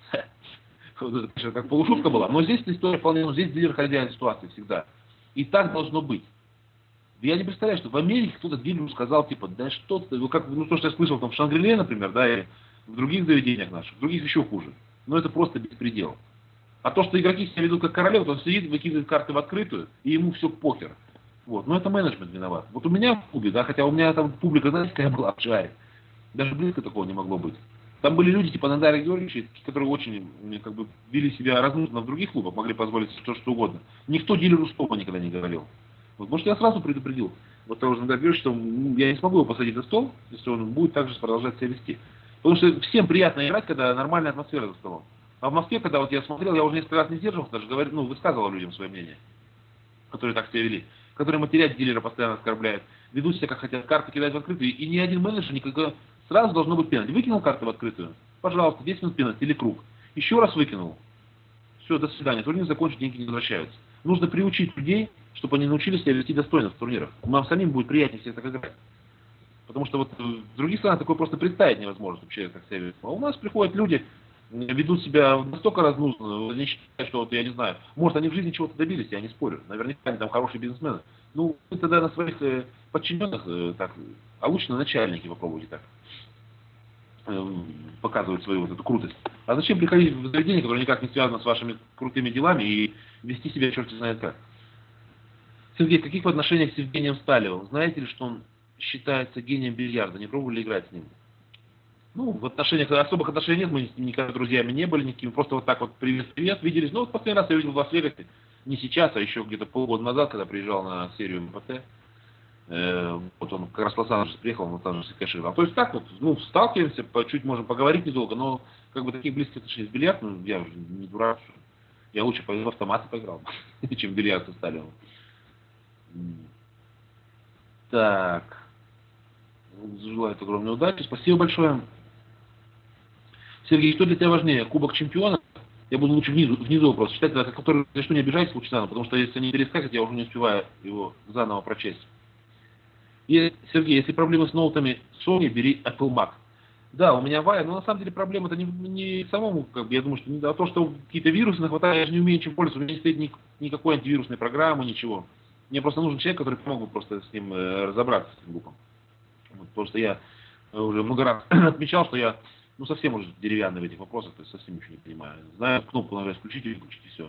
Это, конечно, как полушутка была. Но здесь история вполне, здесь дилер хозяин ситуации всегда. И так должно быть. Я не представляю, что в Америке кто-то дилеру сказал, типа, да что ты, ну, как, ну то, что я слышал там в Шангриле, например, да, и в других заведениях наших, в других еще хуже. Но это просто беспредел. А то, что игроки себя ведут как королев, он сидит, выкидывает карты в открытую, и ему все похер. Вот. Но это менеджмент виноват. Вот у меня в клубе, да, хотя у меня там публика, знаете, какая была в жаре. Даже близко такого не могло быть. Там были люди типа Надара Георгиевича, которые очень как бы вели себя разнузданно в других клубах, могли позволить себе что угодно. Никто дилеру стопа никогда не говорил. Вот, потому что я сразу предупредил вот того же Надара Георгиевича, что я не смогу его посадить за стол, если он будет так же продолжать себя вести. Потому что всем приятно играть, когда нормальная атмосфера за столом. А в Москве, когда вот я смотрел, я уже несколько раз не сдерживался, даже говорил, ну, высказывал людям свое мнение, которые так себя вели, которые матерят дилера постоянно оскорбляют, ведут себя как хотят, карты кидать в открытую, и ни один менеджер никогда сразу должно быть пенальти. Выкинул карты в открытую, пожалуйста, 10 минут пенальти или круг. Еще раз выкинул. Все, до свидания. Турнир закончен, деньги не возвращаются. Нужно приучить людей, чтобы они научились себя вести достойно в турнирах. Нам самим будет приятнее всех так играть. Потому что вот в других странах такое просто представить невозможно, вообще, как себя ведут. А у нас приходят люди, ведут себя настолько разнузданно, они считают, что вот, я не знаю, может, они в жизни чего-то добились, я не спорю. Наверняка они там хорошие бизнесмены. Ну, вы тогда на своих подчиненных так, а лучше на начальнике попробуйте так показывать свою вот эту крутость. А зачем приходить в заведение, которое никак не связано с вашими крутыми делами и вести себя черти знает как? Сергей, в каких отношениях с Евгением Сталевым? Знаете ли, что он считается гением бильярда? Не пробовали играть с ним? Ну, в отношениях, особых отношений нет, мы никогда друзьями не были никакими, просто вот так вот привет-привет, виделись. Ну, вот последний раз я видел в Лас-Вегасе, не сейчас, а еще где-то полгода назад, когда приезжал на серию МПТ. Вот он как раз в Лос-Анджелес приехал, он там же кэшировал. То есть так вот, ну, сталкиваемся, чуть можем поговорить недолго, но как бы таких близких отношений с бильярд, ну, я уже не дурак, я лучше пойду в автоматы поиграл, чем в бильярд со Сталевым. Так. Желаю огромной удачи. Спасибо большое. Сергей, что для тебя важнее? Кубок чемпиона? Я буду лучше внизу вопрос читать, который, за что не обижайтесь, Лучано, потому что если не перескакивать, я уже не успеваю его заново прочесть. И, Сергей, если проблемы с ноутами Sony, бери Apple Mac. Да, у меня Avaya, но на самом деле проблема-то не самому, как бы, я думаю, что не то, что какие-то вирусы нахватают, я же не умею чем пользоваться, у меня не стоит никакой антивирусной программы, ничего. Мне просто нужен человек, который помог бы просто с ним разобраться, с этим глупым. Вот, потому что я уже много раз отмечал, что я совсем уже деревянный в этих вопросах, то есть совсем ничего не понимаю. Знаю кнопку, наверное, включить и выключить, и все.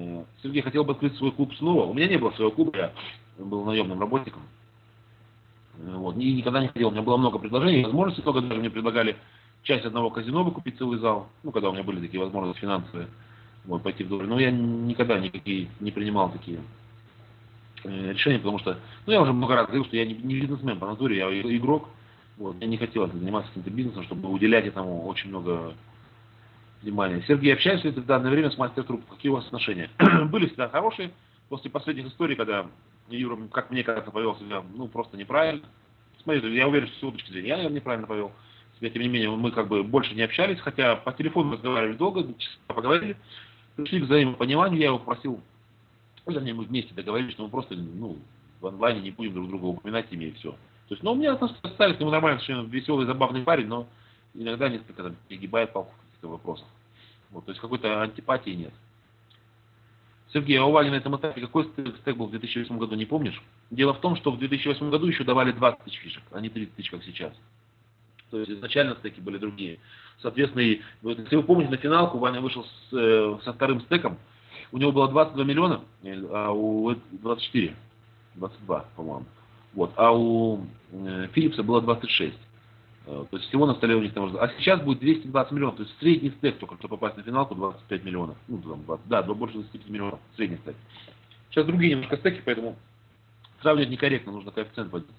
Сергей, хотел бы открыть свой клуб снова. У меня не было своего клуба, я был наемным работником. Вот. И никогда не хотел. У меня было много предложений, возможностей, только даже мне предлагали часть одного казино выкупить целый зал. Ну, когда у меня были такие возможности финансовые. Вот, пойти в доллар. Но я никогда никакие не принимал такие решения, потому что, ну, я уже много раз говорил, что я не бизнесмен по натуре, я игрок. Вот. Я не хотел заниматься каким-то бизнесом, чтобы уделять этому очень много внимания. Сергей, общаешься ли ты в данное время с Мастер Труб? Какие у вас отношения? Были всегда хорошие. После последних историй, когда Юра, как мне кажется, повел себя, ну, просто неправильно. Смотри, я уверен, что с его точки зрения я, наверное, неправильно повел себя. Тем не менее, мы как бы больше не общались, хотя по телефону разговаривали долго, часа поговорили, пришли к взаимопониманию, я его попросил, вернее, мы вместе договорились, что мы просто, ну, в онлайне не будем друг друга упоминать ими и все. То есть, ну, у меня отношения остались, мы нормально, совершенно веселый, забавный парень, но иногда несколько там перегибает палку в каких-то вопросах. Вот, то есть какой-то антипатии нет. Сергей, а у Вани на этом этапе какой стек был в 2008 году, не помнишь? Дело в том, что в 2008 году еще давали 20 тысяч фишек, а не 30 тысяч, как сейчас. То есть изначально стеки были другие. Соответственно, если вы помните, на финалку Ваня вышел со вторым стеком, у него было 22 миллиона, а у 22, по-моему. Вот, а у Филлипса было 26. То есть всего на столе у них там уже... А сейчас будет 220 миллионов. То есть средний стек, только чтобы попасть на финалку, 25 миллионов. Ну, там 20, да, больше 25 миллионов. Средний стек. Сейчас другие немножко стеки, поэтому сравнивать некорректно, нужно коэффициент вводить.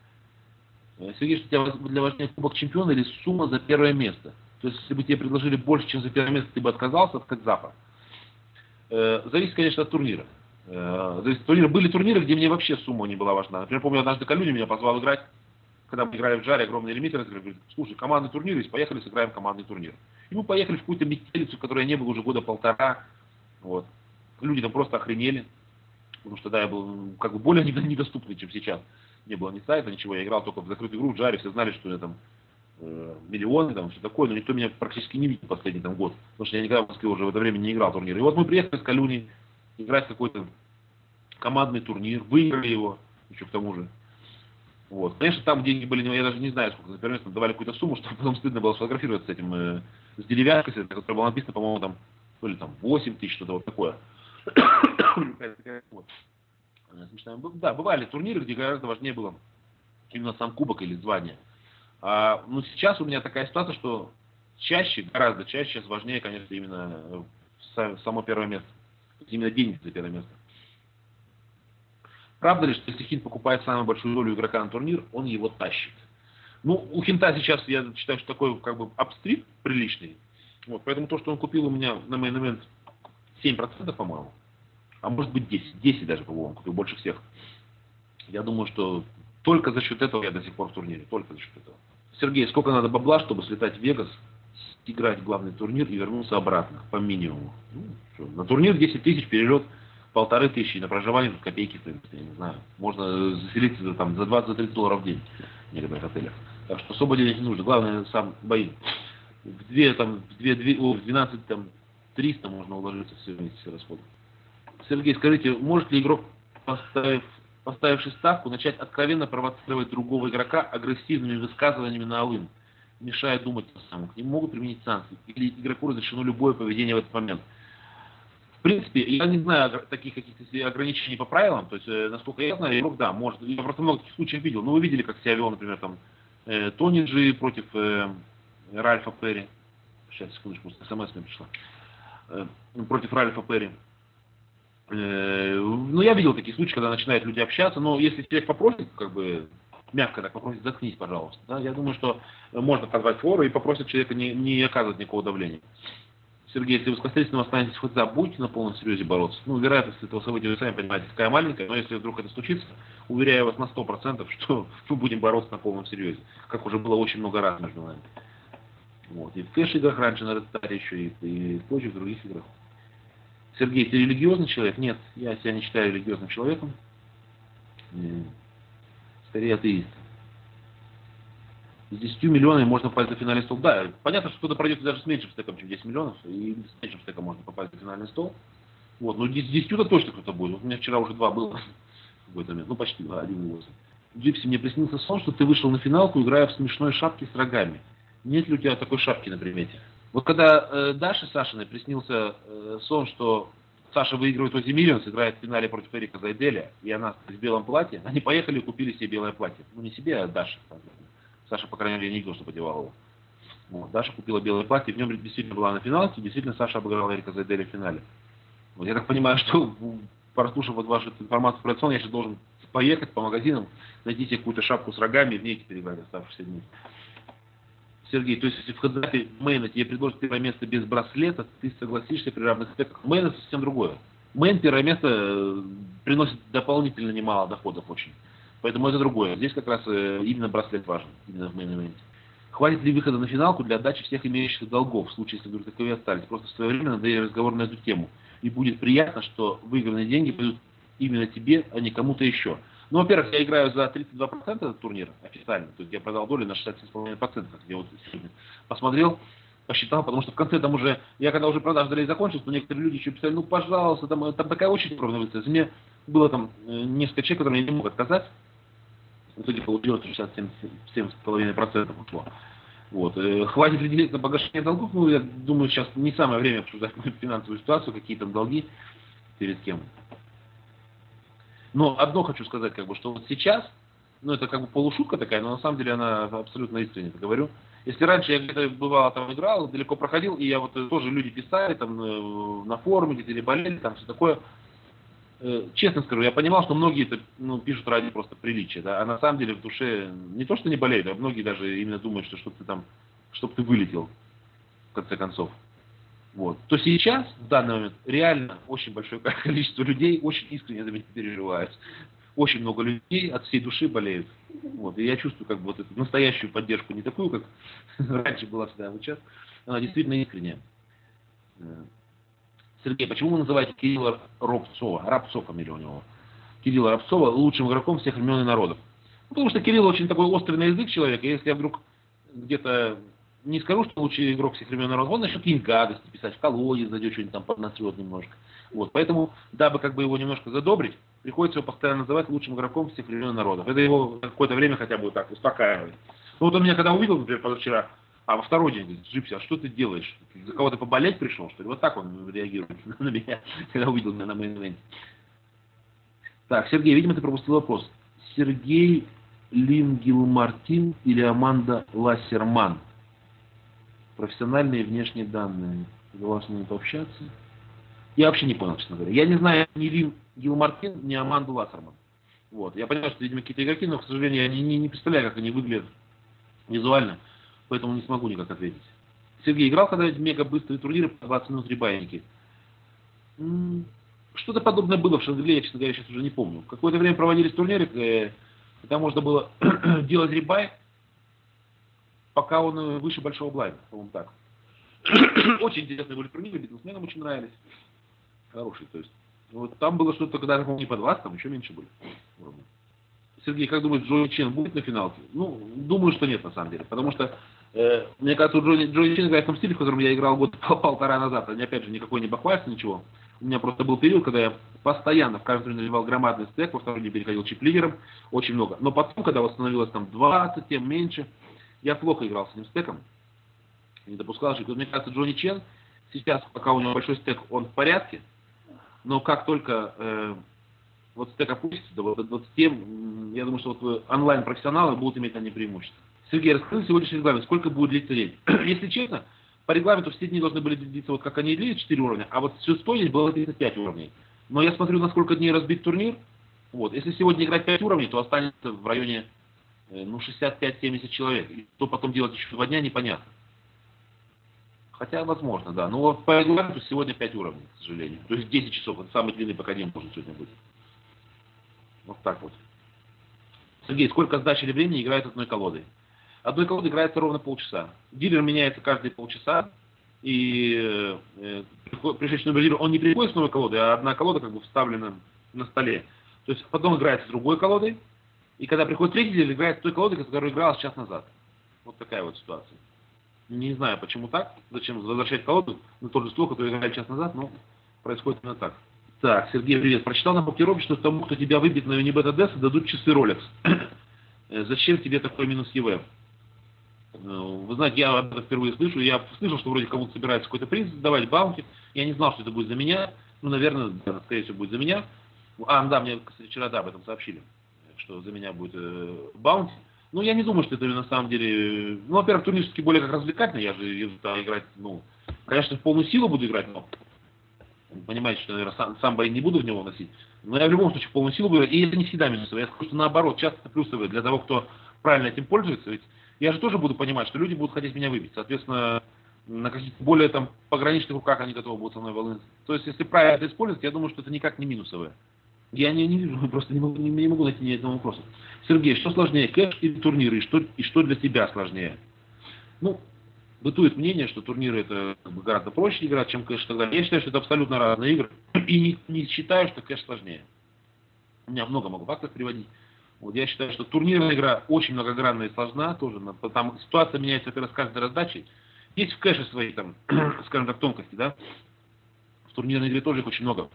Сергей, что для тебя важнее Кубок Чемпиона или сумма за первое место? То есть, если бы тебе предложили больше, чем за первое место, ты бы отказался от Запа? Зависит, конечно, от турнира. Зависит от турнира. Были турниры, где мне вообще сумма не была важна. Например, помню, однажды Калюня меня позвал играть. Когда мы играли в Джаре, огромный лимитер, говорит, слушай, командный турнир есть, поехали сыграем командный турнир. И мы поехали в какую-то метелицу, в которой я не был уже года полтора. Вот. Люди там просто охренели. Потому что да, я был как бы более недоступный, чем сейчас. Не было ни сайта, ничего. Я играл только в закрытую игру в Джаре, все знали, что я там миллионы, там все такое, но никто меня практически не видел последний там год. Потому что я никогда в Москве уже в это время не играл турнир. И вот мы приехали с Калюней играть в какой-то командный турнир, выиграли его, еще к тому же. Вот. Конечно, там деньги были, я даже не знаю, сколько за первое место, давали какую-то сумму, чтобы потом стыдно было сфотографироваться с этим, с деревянкой, которая была написана, по-моему, там, то ли там 8 тысяч, что-то вот такое. Вот. Да, бывали турниры, где гораздо важнее было именно сам кубок или звание. Но сейчас у меня такая ситуация, что чаще, гораздо чаще сейчас важнее, конечно, именно само первое место. Именно деньги за первое место. Правда ли, что если Хинт покупает самую большую долю игрока на турнир, он его тащит? Ну, у Хинта сейчас, я считаю, что такой, как бы, апстрит приличный. Вот, поэтому то, что он купил у меня на мой момент 7%, по-моему, а может быть 10, 10 даже, по-моему, он купил больше всех. Я думаю, что только за счет этого я до сих пор в турнире, только за счет этого. Сергей, сколько надо бабла, чтобы слетать в Вегас, играть в главный турнир и вернуться обратно, по минимуму? Ну, что, на турнир 10 тысяч, перелет 1500, на проживание тут копейки, я не знаю. Можно заселиться за 20-30 долларов в день в некоторых отелях. Так что особо денег не нужно. Главное, сам бои. В 12 300 можно уложиться все вместе, все расходы. Сергей, скажите, может ли игрок, поставивший ставку, начать откровенно провоцировать другого игрока агрессивными высказываниями на all-in, мешая думать о самом? К нему могут применить санкции? Или игроку разрешено любое поведение в этот момент? В принципе, я не знаю таких каких-то ограничений по правилам, то есть, насколько я знаю, игрок, да, может, я просто много таких случаев видел, но вы видели, как себя вел, например, там, Тони Джи против Ральфа Перри, сейчас, секундочку, смс мне пришла, против Ральфа Перри. Ну, я видел такие случаи, когда начинают люди общаться, но если человек попросит, как бы, мягко так попросит, заткнись, пожалуйста, да, я думаю, что можно позвать фору и попросить человека не оказывать никакого давления. Сергей, если вы с Кострицыным останетесь в ХЦА, будете на полном серьезе бороться? Ну, вероятность этого события, вы сами понимаете, такая маленькая, но если вдруг это случится, уверяю вас на 100%, что мы будем бороться на полном серьезе, как уже было очень много раз между нами. Вот. И в кэш-играх раньше на Red еще, и в прочих других играх. Сергей, ты религиозный человек? Нет, я себя не считаю религиозным человеком. Скорее атеист. С 10 миллионами можно попасть на финальный стол. Да, понятно, что кто-то пройдет даже с меньшим стеком, чем 10 миллионов, и с меньшим стеком можно попасть на финальный стол. Вот, но с 10-то точно кто-то будет. Вот у меня вчера уже 2 было в какой-то момент. Ну, почти 2, 1,8. Джипси, мне приснился сон, что ты вышел на финалку, играя в смешной шапке с рогами. Нет ли у тебя такой шапки на примете? Вот когда Даше Сашиной приснился сон, что Саша выигрывает Ози Миллионс, играет в финале против Эрика Зайделя, и она в белом платье. Они поехали и купили себе белое платье. Ну, не себе, а Даше. Саша, по крайней мере, не видел, что подевал его. Вот. Даша купила белое платье, в нем действительно была на финалке, действительно Саша обыграла Эрика Зайделя в финале. Вот. Я так понимаю, что, прослушав вашу информацию про сон, я сейчас должен поехать по магазинам, найти себе какую-то шапку с рогами и в ней переиграть оставшиеся дни. Сергей, то есть если в хедапе мейна тебе предложат первое место без браслета, ты согласишься при равных стеках. Мейн это совсем другое. Мейн первое место приносит дополнительно немало доходов очень. Поэтому это другое. Здесь как раз именно браслет важен, именно в мейн-ивенте. Хватит ли выхода на финалку для отдачи всех имеющихся долгов, в случае, если вдруг таковые остались? Просто своевременно дали разговор на эту тему. И будет приятно, что выигранные деньги пойдут именно тебе, а не кому-то еще. Ну, во-первых, я играю за 32% этот турнир официально, то есть я продал доли на 67,5%, как я вот сегодня посмотрел, посчитал, потому что в конце там уже, я когда уже продаж долей закончился, то некоторые люди еще писали, ну, пожалуйста, там такая очередь ровно выставится. Мне было там несколько человек, которым я не мог отказать, в итоге получилось 67,5% ушло. Вот. Хватит ли денег на погашение долгов? Ну, я думаю, сейчас не самое время обсуждать финансовую ситуацию, какие там долги, перед кем. Но одно хочу сказать, как бы, что вот сейчас, ну это как бы полушутка такая, но на самом деле она абсолютно искренне, это говорю. Если раньше я где-то бывало там играл, далеко проходил, и я вот тоже люди писали там на форуме, где-то или болели, там все такое. Честно скажу, я понимал, что многие это пишут ради просто приличия, да, а на самом деле в душе не то, что не болеют, а многие даже именно думают, что ты там, чтобы ты вылетел, в конце концов. Вот. То сейчас, в данный момент, реально очень большое количество людей очень искренне за меня переживают. Очень много людей от всей души болеют. Вот. И я чувствую как бы вот эту настоящую поддержку, не такую, как раньше была всегда, вот сейчас. Она действительно искренняя. Сергей, почему вы называете Кирилла Рабцова, фамилия у него, Кирилла Рабцова лучшим игроком всех времен и народов? Ну, потому что Кирилл очень такой острый на язык человек, и если я вдруг где-то не скажу, что лучший игрок всех времен и народов, он начнет какие-нибудь гадости писать, в колодец зайдет, что-нибудь там поднасрет немножко. Вот. Поэтому, дабы как бы его немножко задобрить, приходится его постоянно называть лучшим игроком всех времен и народов. Это его какое-то время хотя бы так успокаивает. Ну вот он меня когда увидел, например, позавчера, а во второй день говорит: Джипси, а что ты делаешь? За кого-то поболеть пришел, что ли? Вот так он реагирует на меня, когда увидел меня на мейн-ивенте. Так, Сергей, видимо, ты пропустил вопрос. Сергей Лингилмартин или Аманда Лассерман? Профессиональные внешние данные. Согласны с ними пообщаться? Я вообще не понял, честно говоря. Я не знаю ни Лин Гилмартин, ни Аманду Лассерман. Вот. Я понимаю, что, видимо, какие-то игроки, но, к сожалению, я не представляю, как они выглядят визуально. Поэтому не смогу никак ответить. Сергей, играл когда-нибудь в мега быстрые турниры по 20 минут ребайники? Что-то подобное было в Шангриле, я, честно говоря, сейчас уже не помню. Какое-то время проводились турниры, когда можно было делать ребай, пока он выше большого блайнда, по-моему, так. Очень интересные были турниры, бизнесменам очень нравились. Хорошие, то есть. Вот там было что-то, когда не по 20, там еще меньше были. Сергей, как думаешь, Джонни Чен будет на финалке? Ну, думаю, что нет, на самом деле. Потому что, мне кажется, Джонни Чен играет в том стиле, в котором я играл полтора назад. А опять же, никакой не бахвальство, ничего. У меня просто был период, когда я постоянно в каждом турнире наливал громадный стек, во второй день переходил чип-лидером, очень много. Но потом, когда восстановилось там 20, тем меньше, я плохо играл с этим стеком. Не допускал ошибки. Мне кажется, Джонни Чен сейчас, пока у него большой стек, он в порядке. Но как только вот стек опустится до 20, я думаю, что вот онлайн-профессионалы будут иметь на ней преимущество. Сергей, расскажи сегодняшний регламент, сколько будет длиться день? Если честно, по регламенту все дни должны были длиться вот как они и длились, 4 уровня, а вот шестой день было 35 уровней. Но я смотрю, на сколько дней разбит турнир. Вот. Если сегодня играть 5 уровней, то останется в районе 65-70 человек. И что потом делать еще 2 дня, непонятно. Хотя, возможно, да. Но вот по регламенту сегодня 5 уровней, к сожалению. То есть 10 часов. Это самый длинный пока день может сегодня быть. Вот так вот. Сергей, сколько сдач или времени играет одной колодой? Одной колодой играется ровно полчаса. Дилер меняется каждые полчаса. И пришедший новый дилер, он не приходит с новой колодой, а одна колода как бы вставлена на столе. То есть потом играется с другой колодой. И когда приходит третий дилер, играет с той колодой, которая игралась час назад. Вот такая вот ситуация. Не знаю, почему так. Зачем возвращать колоду на тот же стол, который играли час назад, но происходит именно так. Так, Сергей, привет. Прочитал на Покеробе, что тому, кто тебя выбьет на Unibet Odessa, дадут часы Rolex. Зачем тебе такой минус ЕВ? Вы знаете, я это впервые слышу. Я слышал, что вроде кому-то собирается какой-то приз давать, баунти. Я не знал, что это будет за меня. Ну, наверное, да, скорее всего, будет за меня. Да, мне, кстати, вчера, да, об этом сообщили, что за меня будет баунти. Ну, я не думаю, что это на самом деле... Ну, во-первых, турнир все-таки более как развлекательный. Я же еду там играть, ну... Конечно, в полную силу буду играть, но... Понимаете, что, наверное, сам бои не буду в него носить. Но я в любом случае в полную силу буду играть. И это не всегда минусовое. Я скажу, что наоборот, часто это плюсовое для того, кто правильно этим пользуется. Ведь я же тоже буду понимать, что люди будут хотеть меня выбить. Соответственно, на каких-то более там пограничных руках они готовы будут со мной волнуться. То есть, если правильно это использовать, я думаю, что это никак не минусовое. Я не вижу, просто не могу найти ни одного вопроса. Сергей, что сложнее, кэш или турниры? И что для тебя сложнее? Ну, бытует мнение, что турниры это как бы гораздо проще играть, чем кэш и так далее. Я считаю, что это абсолютно разные игры. И не считаю, что кэш сложнее. У меня много могу фактов приводить. Вот я считаю, что турнирная игра очень многогранная и сложна. Тоже, там ситуация меняется, во-первых, с каждой раздачей. Есть в кэше свои, там, скажем так, тонкости, да. В турнирной игре тоже их очень много.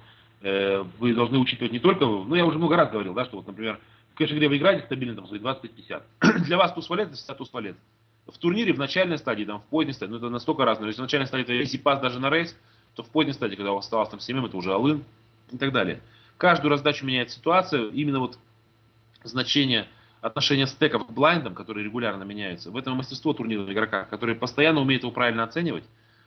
Вы должны учитывать не только... Ну, я уже много раз говорил, да, что вот, например, в кэш-игре вы играете стабильно там свои 25-50. Для вас туз-валет, это всегда туз-валет. В турнире в начальной стадии, там, в поздней стадии, ну, это настолько разное. Если в начальной стадии это если пас даже на рейс, то в поздней стадии, когда у вас оставалось там 7 это уже алын и так далее. Каждую раздачу меняет ситуация. Именно вот значение отношения стеков к блайндам, которые регулярно меняются. В этом мастерство турнирного игрока, который постоянно умеет его правильно оценивать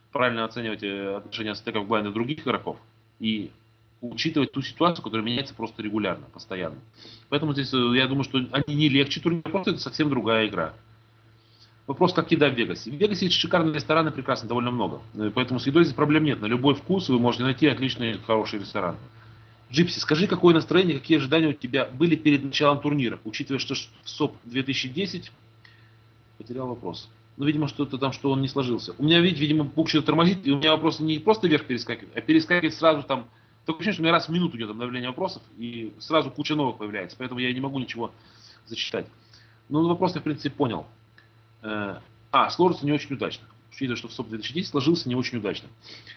отношения стеков к блайндам других игроков и учитывать ту ситуацию, которая меняется просто регулярно, постоянно. Поэтому здесь я думаю, что они не легче турнира, просто это совсем другая игра. Вопрос, как еда в Вегасе. В Вегасе есть шикарные рестораны, прекрасно, довольно много. Поэтому с едой здесь проблем нет. На любой вкус вы можете найти отличный, хороший ресторан. Джипси, скажи, какое настроение, какие ожидания у тебя были перед началом турнира, учитывая, что в СОП 2010 потерял вопрос. Ну, видимо, что-то там, что он не сложился. У меня, видимо, бук что-то тормозит, и у меня вопрос не просто вверх перескакивает, а перескакивает сразу там. Такое ощущение, что у меня раз в минуту идет обновление вопросов, и сразу куча новых появляется, поэтому я не могу ничего зачитать. Ну, вопрос я, в принципе, понял. Сложится не очень удачно. Учитывая, что в СОП 2010 сложился не очень удачно.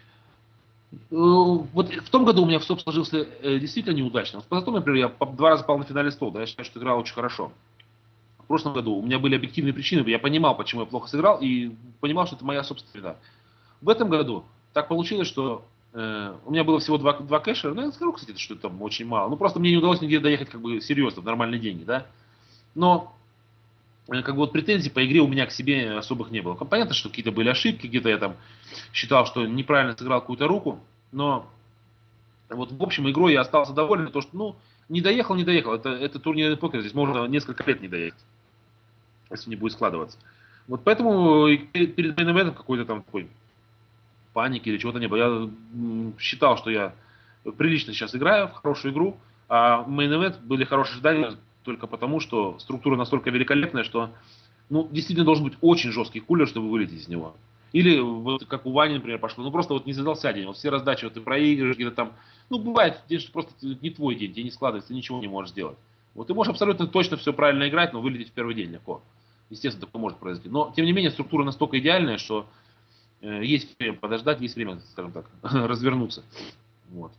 Вот в том году у меня в СОП сложился действительно неудачно. Вот потом, например, я 2 раза попал на финале 100, да, я считаю, что играл очень хорошо. В прошлом году у меня были объективные причины, я понимал, почему я плохо сыграл, и понимал, что это моя собственная вина. В этом году так получилось, что у меня было всего 2 кэша, ну я скажу, кстати, что это там очень мало. Ну просто мне не удалось нигде доехать как бы серьезно, в нормальные деньги, да. Но как бы вот претензий по игре у меня к себе особых не было. Понятно, что какие-то были ошибки, где-то я там считал, что неправильно сыграл какую-то руку, но вот в общем игрой я остался доволен, потому что, ну, не доехал. Это турнирный покер, здесь можно несколько лет не доехать, если не будет складываться. Вот поэтому перед мейн-эвентом какой-то там такой паники или чего-то не было. Я считал, что я прилично сейчас играю в хорошую игру, а мейн-эвент были хорошие ожидания только потому, что структура настолько великолепная, что ну, действительно должен быть очень жесткий кулер, чтобы вылететь из него. Или вот как у Вани, например, пошло, ну просто вот не задался день, вот все раздачи, вот ты проигрываешь где-то там, ну бывает, день, что просто не твой день, день не складывается, ты ничего не можешь сделать. Вот ты можешь абсолютно точно все правильно играть, но вылететь в первый день легко. Естественно, такое может произойти. Но, тем не менее, структура настолько идеальная, что есть время подождать, есть время, скажем так, развернуться. Вот.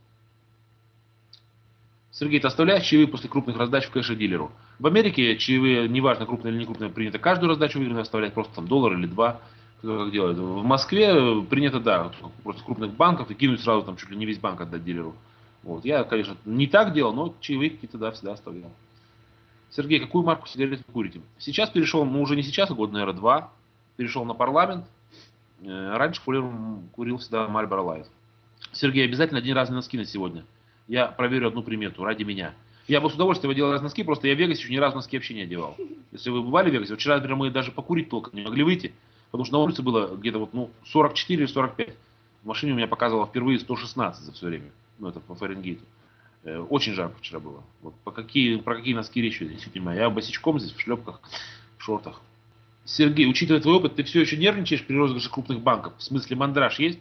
Сергей, ты оставляешь чаевые после крупных раздач в кэше дилеру? В Америке чаевые, неважно, крупные или не крупные, принято каждую раздачу выигранную оставлять, просто там $1 или 2, кто как делает. В Москве принято, да, просто крупных банков и кинуть сразу там чуть ли не весь банк отдать дилеру. Вот. Я, конечно, не так делал, но чаевые какие-то, да, всегда оставлял. Сергей, какую марку сигарет вы курите? Сейчас перешел, ну уже не сейчас, а год, наверное, 2, перешел на парламент. Раньше курил всегда Marlboro Light. Сергей, обязательно один разные носки на сегодня. Я проверю одну примету ради меня. Я бы с удовольствием одел разные носки, просто я в Вегасе еще ни разу носки вообще не одевал. Если вы бывали в Вегасе, вчера, например, мы даже покурить толком не могли выйти, потому что на улице было где-то вот, ну, 44 или 45. В машине у меня показывало впервые 116 за все время. Ну, это по Фаренгейту. Очень жарко вчера было. Вот про какие носки речь идет, действительно. Я босичком здесь, в шлепках, в шортах. Сергей, учитывая твой опыт, ты все еще нервничаешь при розыгрыше крупных банков? В смысле, мандраж есть?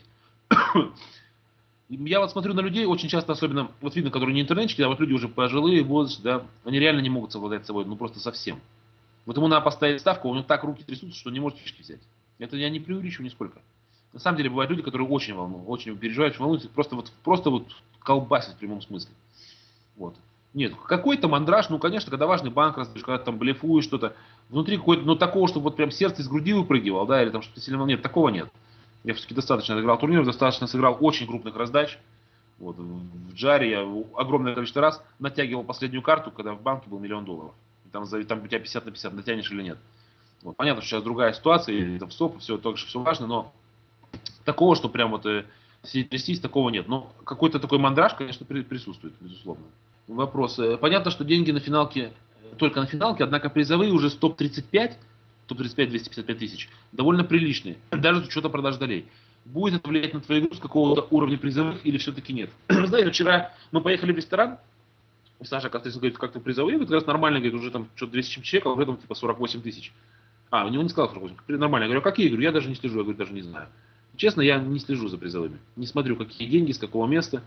Я вот смотрю на людей, очень часто, особенно, вот видно, которые не интернетчики, а вот люди уже пожилые, возраст, да, они реально не могут совладать с собой, ну просто совсем. Вот ему надо поставить ставку, у него так руки трясутся, что не может фишки взять. Это я не преувеличиваю нисколько. На самом деле бывают люди, которые очень волнуют, очень переживают, волнуются, просто вот колбасят в прямом смысле. Вот. Нет, какой-то мандраж, ну конечно, когда важный банк разберешь, когда ты там блефуешь что-то, внутри какой-то, ну такого, чтобы вот прям сердце из груди выпрыгивало, да, или там что-то сильно, нет, такого нет. Я все-таки достаточно отыграл турниров, достаточно сыграл очень крупных раздач. Вот, в Джаре я огромное количество раз натягивал последнюю карту, когда в банке был $1 000 000. Там у тебя 50 на 50, натянешь или нет. Вот, понятно, что сейчас другая ситуация, и это в СОП, все, тоже все важно, но такого, что прям вот сидеть трястись, такого нет. Но какой-то такой мандраж, конечно, присутствует, безусловно. Вопрос. Понятно, что деньги на финалке, только на финалке, однако призовые уже с топ-35, топ-35 255 тысяч, довольно приличные, даже с учетом продаж долей. Будет это влиять на твою игру с какого-то уровня призовых или все-таки нет? Знаете, вчера мы поехали в ресторан, Саша Кострицын говорит, как-то призовые, говорит, как раз нормально, говорит, уже там что-то 200 человек, а уже там типа 48 тысяч. А, у него не сказал 48, нормально. Я говорю, а какие? Я говорю, я даже не слежу, я говорю, даже не знаю. Честно, я не слежу за призовыми. Не смотрю, какие деньги, с какого места.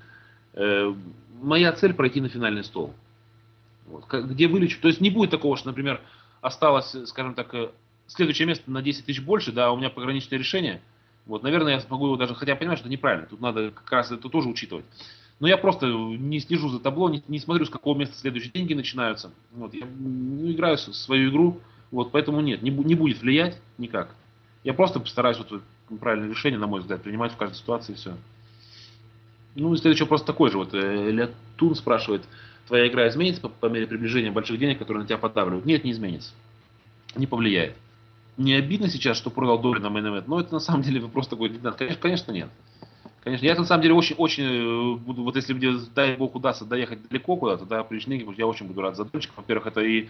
Моя цель пройти на финальный стол. Вот. Где вылечу. То есть не будет такого, что, например, осталось, скажем так, следующее место на 10 тысяч больше, да, у меня пограничное решение. Вот, наверное, я смогу его даже, хотя я понимаю, что это неправильно, тут надо как раз это тоже учитывать. Но я просто не слежу за табло, не смотрю, с какого места следующие деньги начинаются. Вот, я играю свою игру, вот, поэтому нет, не будет влиять никак. Я просто постараюсь вот правильное решение, на мой взгляд, принимать в каждой ситуации и все. Ну и следующий вопрос такой же. Вот Лятун спрашивает, твоя игра изменится по мере приближения больших денег, которые на тебя поддавливают? Нет, не изменится. Не повлияет. Не обидно сейчас, что продал доли на мейн-эвент, но это на самом деле вопрос такой, конечно, нет. Конечно, я на самом деле очень буду, вот если мне, дай бог, удастся доехать далеко куда-то, да, приличные деньги, я очень буду рад за дольщиков. Во-первых, это и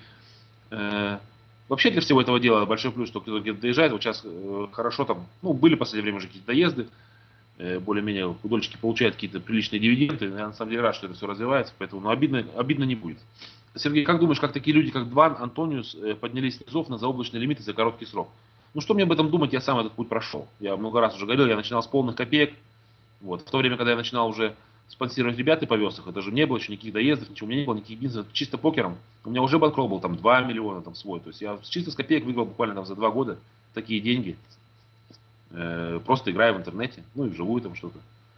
вообще для всего этого дела большой плюс, что кто-то где-то доезжает. Вот сейчас хорошо там, ну, были в последнее время уже какие-то доезды, более-менее удольщики получают какие-то приличные дивиденды. Я на самом деле рад, что это все развивается, поэтому обидно не будет. Сергей, как думаешь, как такие люди, как Дван, Антониус, поднялись с низов на заоблачные лимиты за короткий срок? Ну, что мне об этом думать, я сам этот путь прошел. Я много раз уже говорил, я начинал с полных копеек. Вот. В то время, когда я начинал уже спонсировать ребят и повез их, это же не было еще никаких доездов, ничего, у меня не было никаких бизнесов, чисто покером. У меня уже банкролл был там 2 миллиона там свой. То есть я чисто с копеек выиграл буквально там за 2 года такие деньги. Просто играя в интернете, ну и вживую там что-то.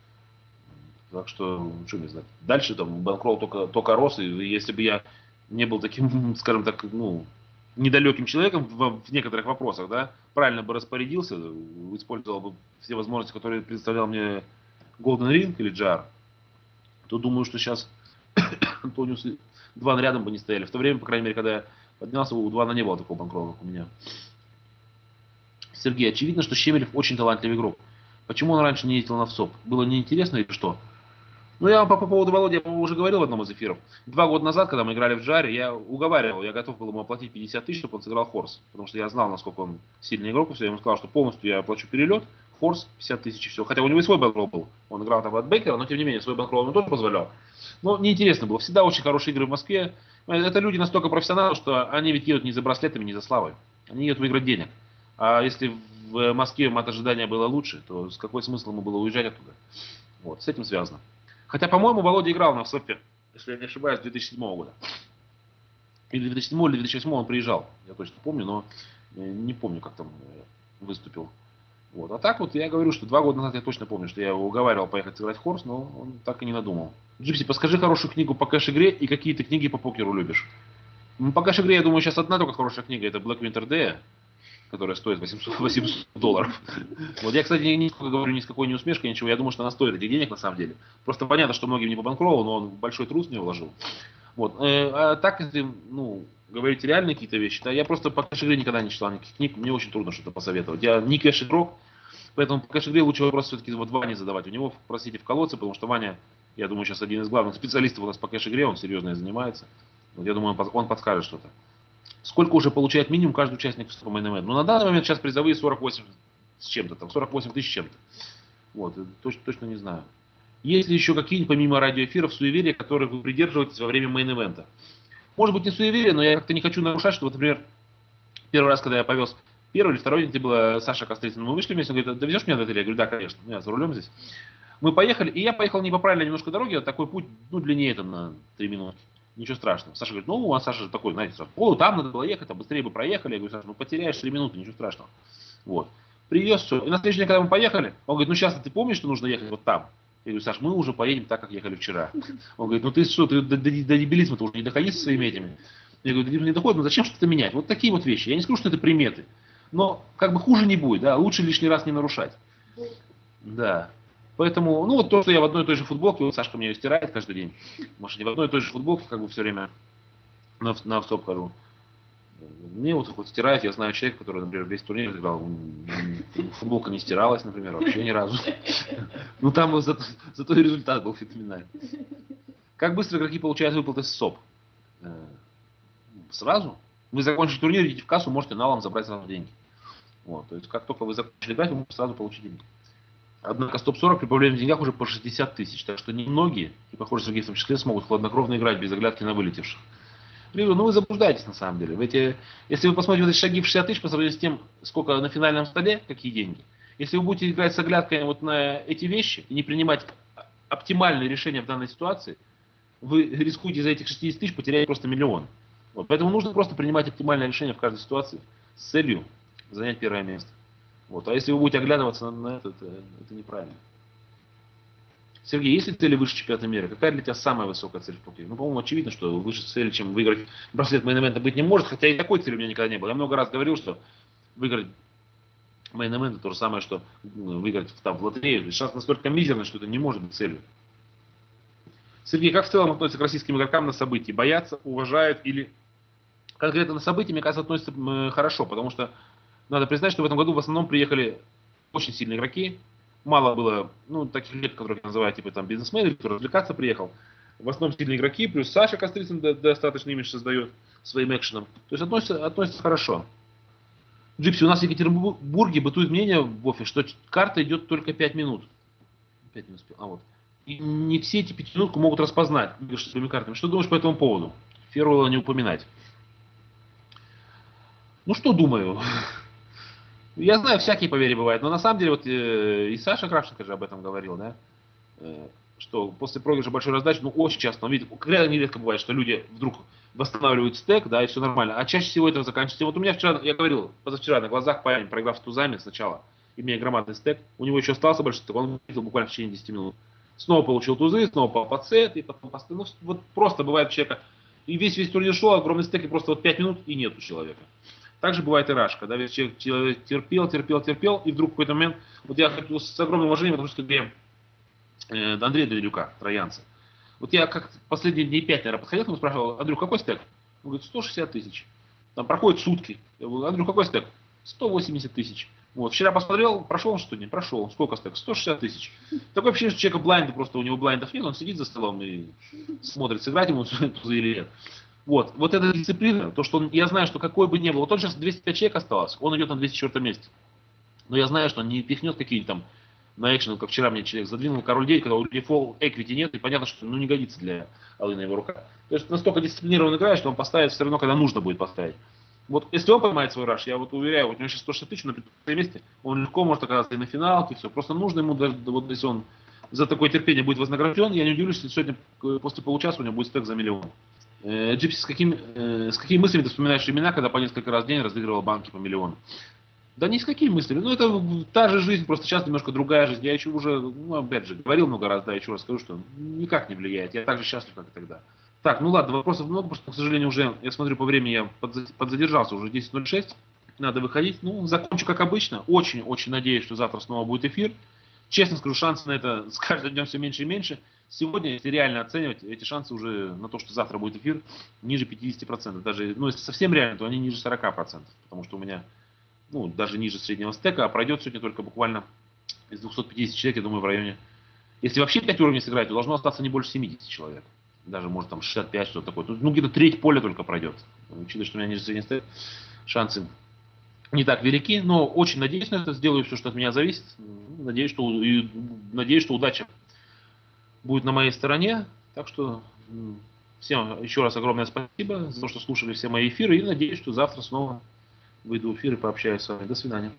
Так что, что не знаю. Дальше там банкролл только рос, и если бы я не был таким, скажем так, ну, недалеким человеком в некоторых вопросах, да, правильно бы распорядился, использовал бы все возможности, которые предоставлял мне Golden Ring или JR, то думаю, что сейчас Антониус и Дван рядом бы не стояли. В то время, по крайней мере, когда я поднялся, у Двана не было такого банкролла, как у меня. Сергей, очевидно, что Щемелев очень талантливый игрок. Почему он раньше не ездил на ВСОП? Было неинтересно или что? Ну, я вам по поводу Володи, я уже говорил в одном из эфиров. 2 года назад, когда мы играли в Джаре, я уговаривал, я готов был ему оплатить 50 тысяч, чтобы он сыграл Хорс. Потому что я знал, насколько он сильный игрок, и все. Я ему сказал, что полностью я оплачу перелет, Хорс, 50 тысяч и все. Хотя у него и свой банкролл был. Он играл там от Бейкера, но тем не менее, свой банкролл ему тоже позволял. Но неинтересно было. Всегда очень хорошие игры в Москве. Это люди настолько профессионалы, что они ведь едут не за браслетами, не за славой. Они едут выиграть денег. А если в Москве мат ожидания было лучше, то с какой смысл ему было уезжать оттуда? Вот, с этим связано. Хотя, по-моему, Володя играл на ВСОПе, если я не ошибаюсь, 2007 года. Или 2007 или 2008 он приезжал. Я точно помню, но не помню, как там выступил. Вот. А так вот я говорю, что 2 года назад я точно помню, что я его уговаривал поехать сыграть Хорс, но он так и не надумал. Джипси, подскажи хорошую книгу по кэш-игре и какие ты книги по покеру любишь. По кэш-игре, я думаю, сейчас одна только хорошая книга, это Black Winter Day, которая стоит $800. Вот я, кстати, никакой говорю, ни с какой не усмешкой, ничего. Я думаю, что она стоит этих денег на самом деле. Просто понятно, что многим не по банкроллу, но он большой труд в нее вложил. Вот. А так, если говорить реальные какие-то вещи, да, я просто по кэш-игре никогда не читал никаких книг, мне очень трудно что-то посоветовать. Я не кэш-игрок, поэтому по кэш-игре лучше вопрос все-таки вот Ване задавать. У него просите в колодце, потому что Ваня, я думаю, сейчас один из главных специалистов у нас по кэш-игре, он серьезно занимается. Вот, я думаю, он подскажет что-то. Сколько уже получает минимум каждый участник в Main Event? Ну, на данный момент сейчас призовые 48 с чем-то, там 48 тысяч с чем-то. Вот, точно не знаю. Есть ли еще какие-нибудь, помимо радиоэфиров, суеверия, которые вы придерживаетесь во время Main Event? Может быть, не суеверие, но я как-то не хочу нарушать, что, вот, например, первый раз, когда я повез, первый или второй день, где была Саша Кострицын, мы вышли вместе, он говорит, довезешь меня до отеля? Я говорю, да, конечно, я за рулем здесь. Мы поехали, и я поехал не по правильной немножко дороге, а такой путь, длиннее там на 3 минуты. Ничего страшного. Саша говорит, ну, а Саша такой, знаете, сразу, там надо было ехать, а быстрее бы проехали. Я говорю, Саша, ну, потеряешь 3 минуты, ничего страшного. Вот. Привез все. И на следующий день, когда мы поехали, он говорит, ну, сейчас ты помнишь, что нужно ехать вот там? Я говорю, Саш, мы уже поедем так, как ехали вчера. Он говорит, ну, ты что, ты до дебилизма-то уже не доходи со своими этими. Я говорю, не доходит, ну, зачем что-то менять? Вот такие вот вещи. Я не скажу, что это приметы. Но, как бы, хуже не будет, да, лучше лишний раз не нарушать. Да. Поэтому, ну вот то, что я в одной и той же футболке, вот Сашка мне ее стирает каждый день, может, не в одной и той же футболке, как бы все время на стоп хожу. Мне вот стирает, я знаю человека, который, например, весь турнир играл, футболка не стиралась, например, вообще ни разу. Ну там зато и результат был феноменальный. Как быстро игроки получают выплаты с СОП? Сразу. Вы закончили турнир, идите в кассу, можете налом забрать сразу деньги. Вот, то есть как только вы закончили играть, вы можете сразу получить деньги. Однако стоп-40 при проблеме в деньгах уже по 60 тысяч, так что немногие, и похоже, Сергей в том числе, смогут хладнокровно играть без оглядки на вылетевших. Ну вы заблуждаетесь на самом деле. Если вы посмотрите эти шаги в 60 тысяч по сравнению с тем, сколько на финальном столе, какие деньги. Если вы будете играть с оглядкой вот на эти вещи и не принимать оптимальные решения в данной ситуации, вы рискуете за этих 60 тысяч потерять просто миллион. Вот. Поэтому нужно просто принимать оптимальное решение в каждой ситуации с целью занять первое место. Вот. А если вы будете оглядываться на это неправильно. Сергей, есть ли цели выше чемпионата мира? Какая для тебя самая высокая цель в покере? Ну, по-моему, очевидно, что выше цели, чем выиграть браслет мейн-эвента быть не может, хотя и такой цели у меня никогда не было. Я много раз говорил, что выиграть мейн-эвент то же самое, что выиграть в лотерею. Шанс настолько мизерный, что это не может быть целью. Сергей, как в целом относятся к российским игрокам на события? Боятся, уважают или конкретно на события, мне кажется, относятся хорошо, потому что надо признать, что в этом году в основном приехали очень сильные игроки. Мало было, таких лет, которых я называю, типа там бизнесмены, кто развлекаться приехал. В основном сильные игроки, плюс Саша Кострицын достаточно имидж создает своим экшеном. То есть относятся хорошо. Джипси, у нас в Екатеринбурге бытует мнение в офисе, что карта идет только 5 минут. 5 не успел, вот. И не все эти 5 минут могут распознать своими картами. Что думаешь по этому поводу? Фервелла не упоминать. Ну что думаю? Я знаю, всякие поверья бывают, но на самом деле, вот и Саша Кравченко же об этом говорил, да, что после проигрыша большой раздачи, очень часто, нередко бывает, что люди вдруг восстанавливают стек, да, и все нормально, а чаще всего это заканчивается. Вот у меня вчера, я говорил, позавчера на глазах парень, проиграв в тузами сначала, имея громадный стек, у него еще остался большой стек, он видел буквально в течение 10 минут. Снова получил тузы, снова попал под сет, и потом вот просто бывает у человека, и весь турнир шел, огромный стек, и просто вот 5 минут, и нет у человека. Также бывает и раш, когда человек терпел, и вдруг в какой-то момент, вот я хочу с огромным уважением, потому что где Андрея Данилюка, троянца, вот я как последние дней 5, наверное, подходил к нему, спрашивал: Андрюх, какой стек? Он говорит: 160 тысяч. Там проходят сутки. Я говорю: Андрюх, какой стек? 180 тысяч. Вот, вчера посмотрел, прошел он что-нибудь? Прошел. Сколько стек? 160 тысяч. Такое ощущение, что человека блайнда, просто у него блайндов нет, он сидит за столом и смотрит, сыграть ему тузы или нет. Вот эта дисциплина, то, что я знаю, что какой бы ни был, вот он сейчас 205 человек осталось, он идет на 204 месте. Но я знаю, что он не пихнет какие-то там на экшен, как вчера мне человек задвинул король 9, когда у дефолт эквити нет, и понятно, что не годится для Аллы на его руках. То есть настолько дисциплинированно играет, что он поставит все равно, когда нужно будет поставить. Вот если он поймает свой раш, я вот уверяю, вот у него сейчас 160 тысяч на 15 месте, он легко может оказаться и на финалке, и все. Просто нужно ему, даже вот если он за такое терпение будет вознагражден, я не удивлюсь, если сегодня после получаса у него будет стек за миллион. Джипси, с какими мыслями ты вспоминаешь имена, когда по несколько раз в день разыгрывал банки по миллиону? Да ни с какими мыслями. Это та же жизнь, просто сейчас немножко другая жизнь. Я еще уже, опять же, говорил много раз, да, еще раз скажу, что никак не влияет. Я так же счастлив, как и тогда. Так, ладно, вопросов много, потому что, к сожалению, уже, я смотрю по времени, я подзадержался, уже 10:06. Надо выходить. Закончу как обычно. Очень надеюсь, что завтра снова будет эфир. Честно скажу, шансы на это с каждым днем все меньше и меньше. Сегодня, если реально оценивать, эти шансы уже на то, что завтра будет эфир, ниже 50%. Даже, если совсем реально, то они ниже 40%. Потому что у меня, даже ниже среднего стека, а пройдет сегодня только буквально из 250 человек, я думаю, в районе... Если вообще 5 уровней сыграть, то должно остаться не больше 70 человек. Даже, может, там 65, что-то такое. Тут, где-то треть поля только пройдет. Учитывая, что у меня ниже среднего стека, шансы не так велики, но очень надеюсь на это, сделаю все, что от меня зависит. Надеюсь, что удача будет на моей стороне. Так что всем еще раз огромное спасибо за то, что слушали все мои эфиры. И надеюсь, что завтра снова выйду в эфир и пообщаюсь с вами. До свидания.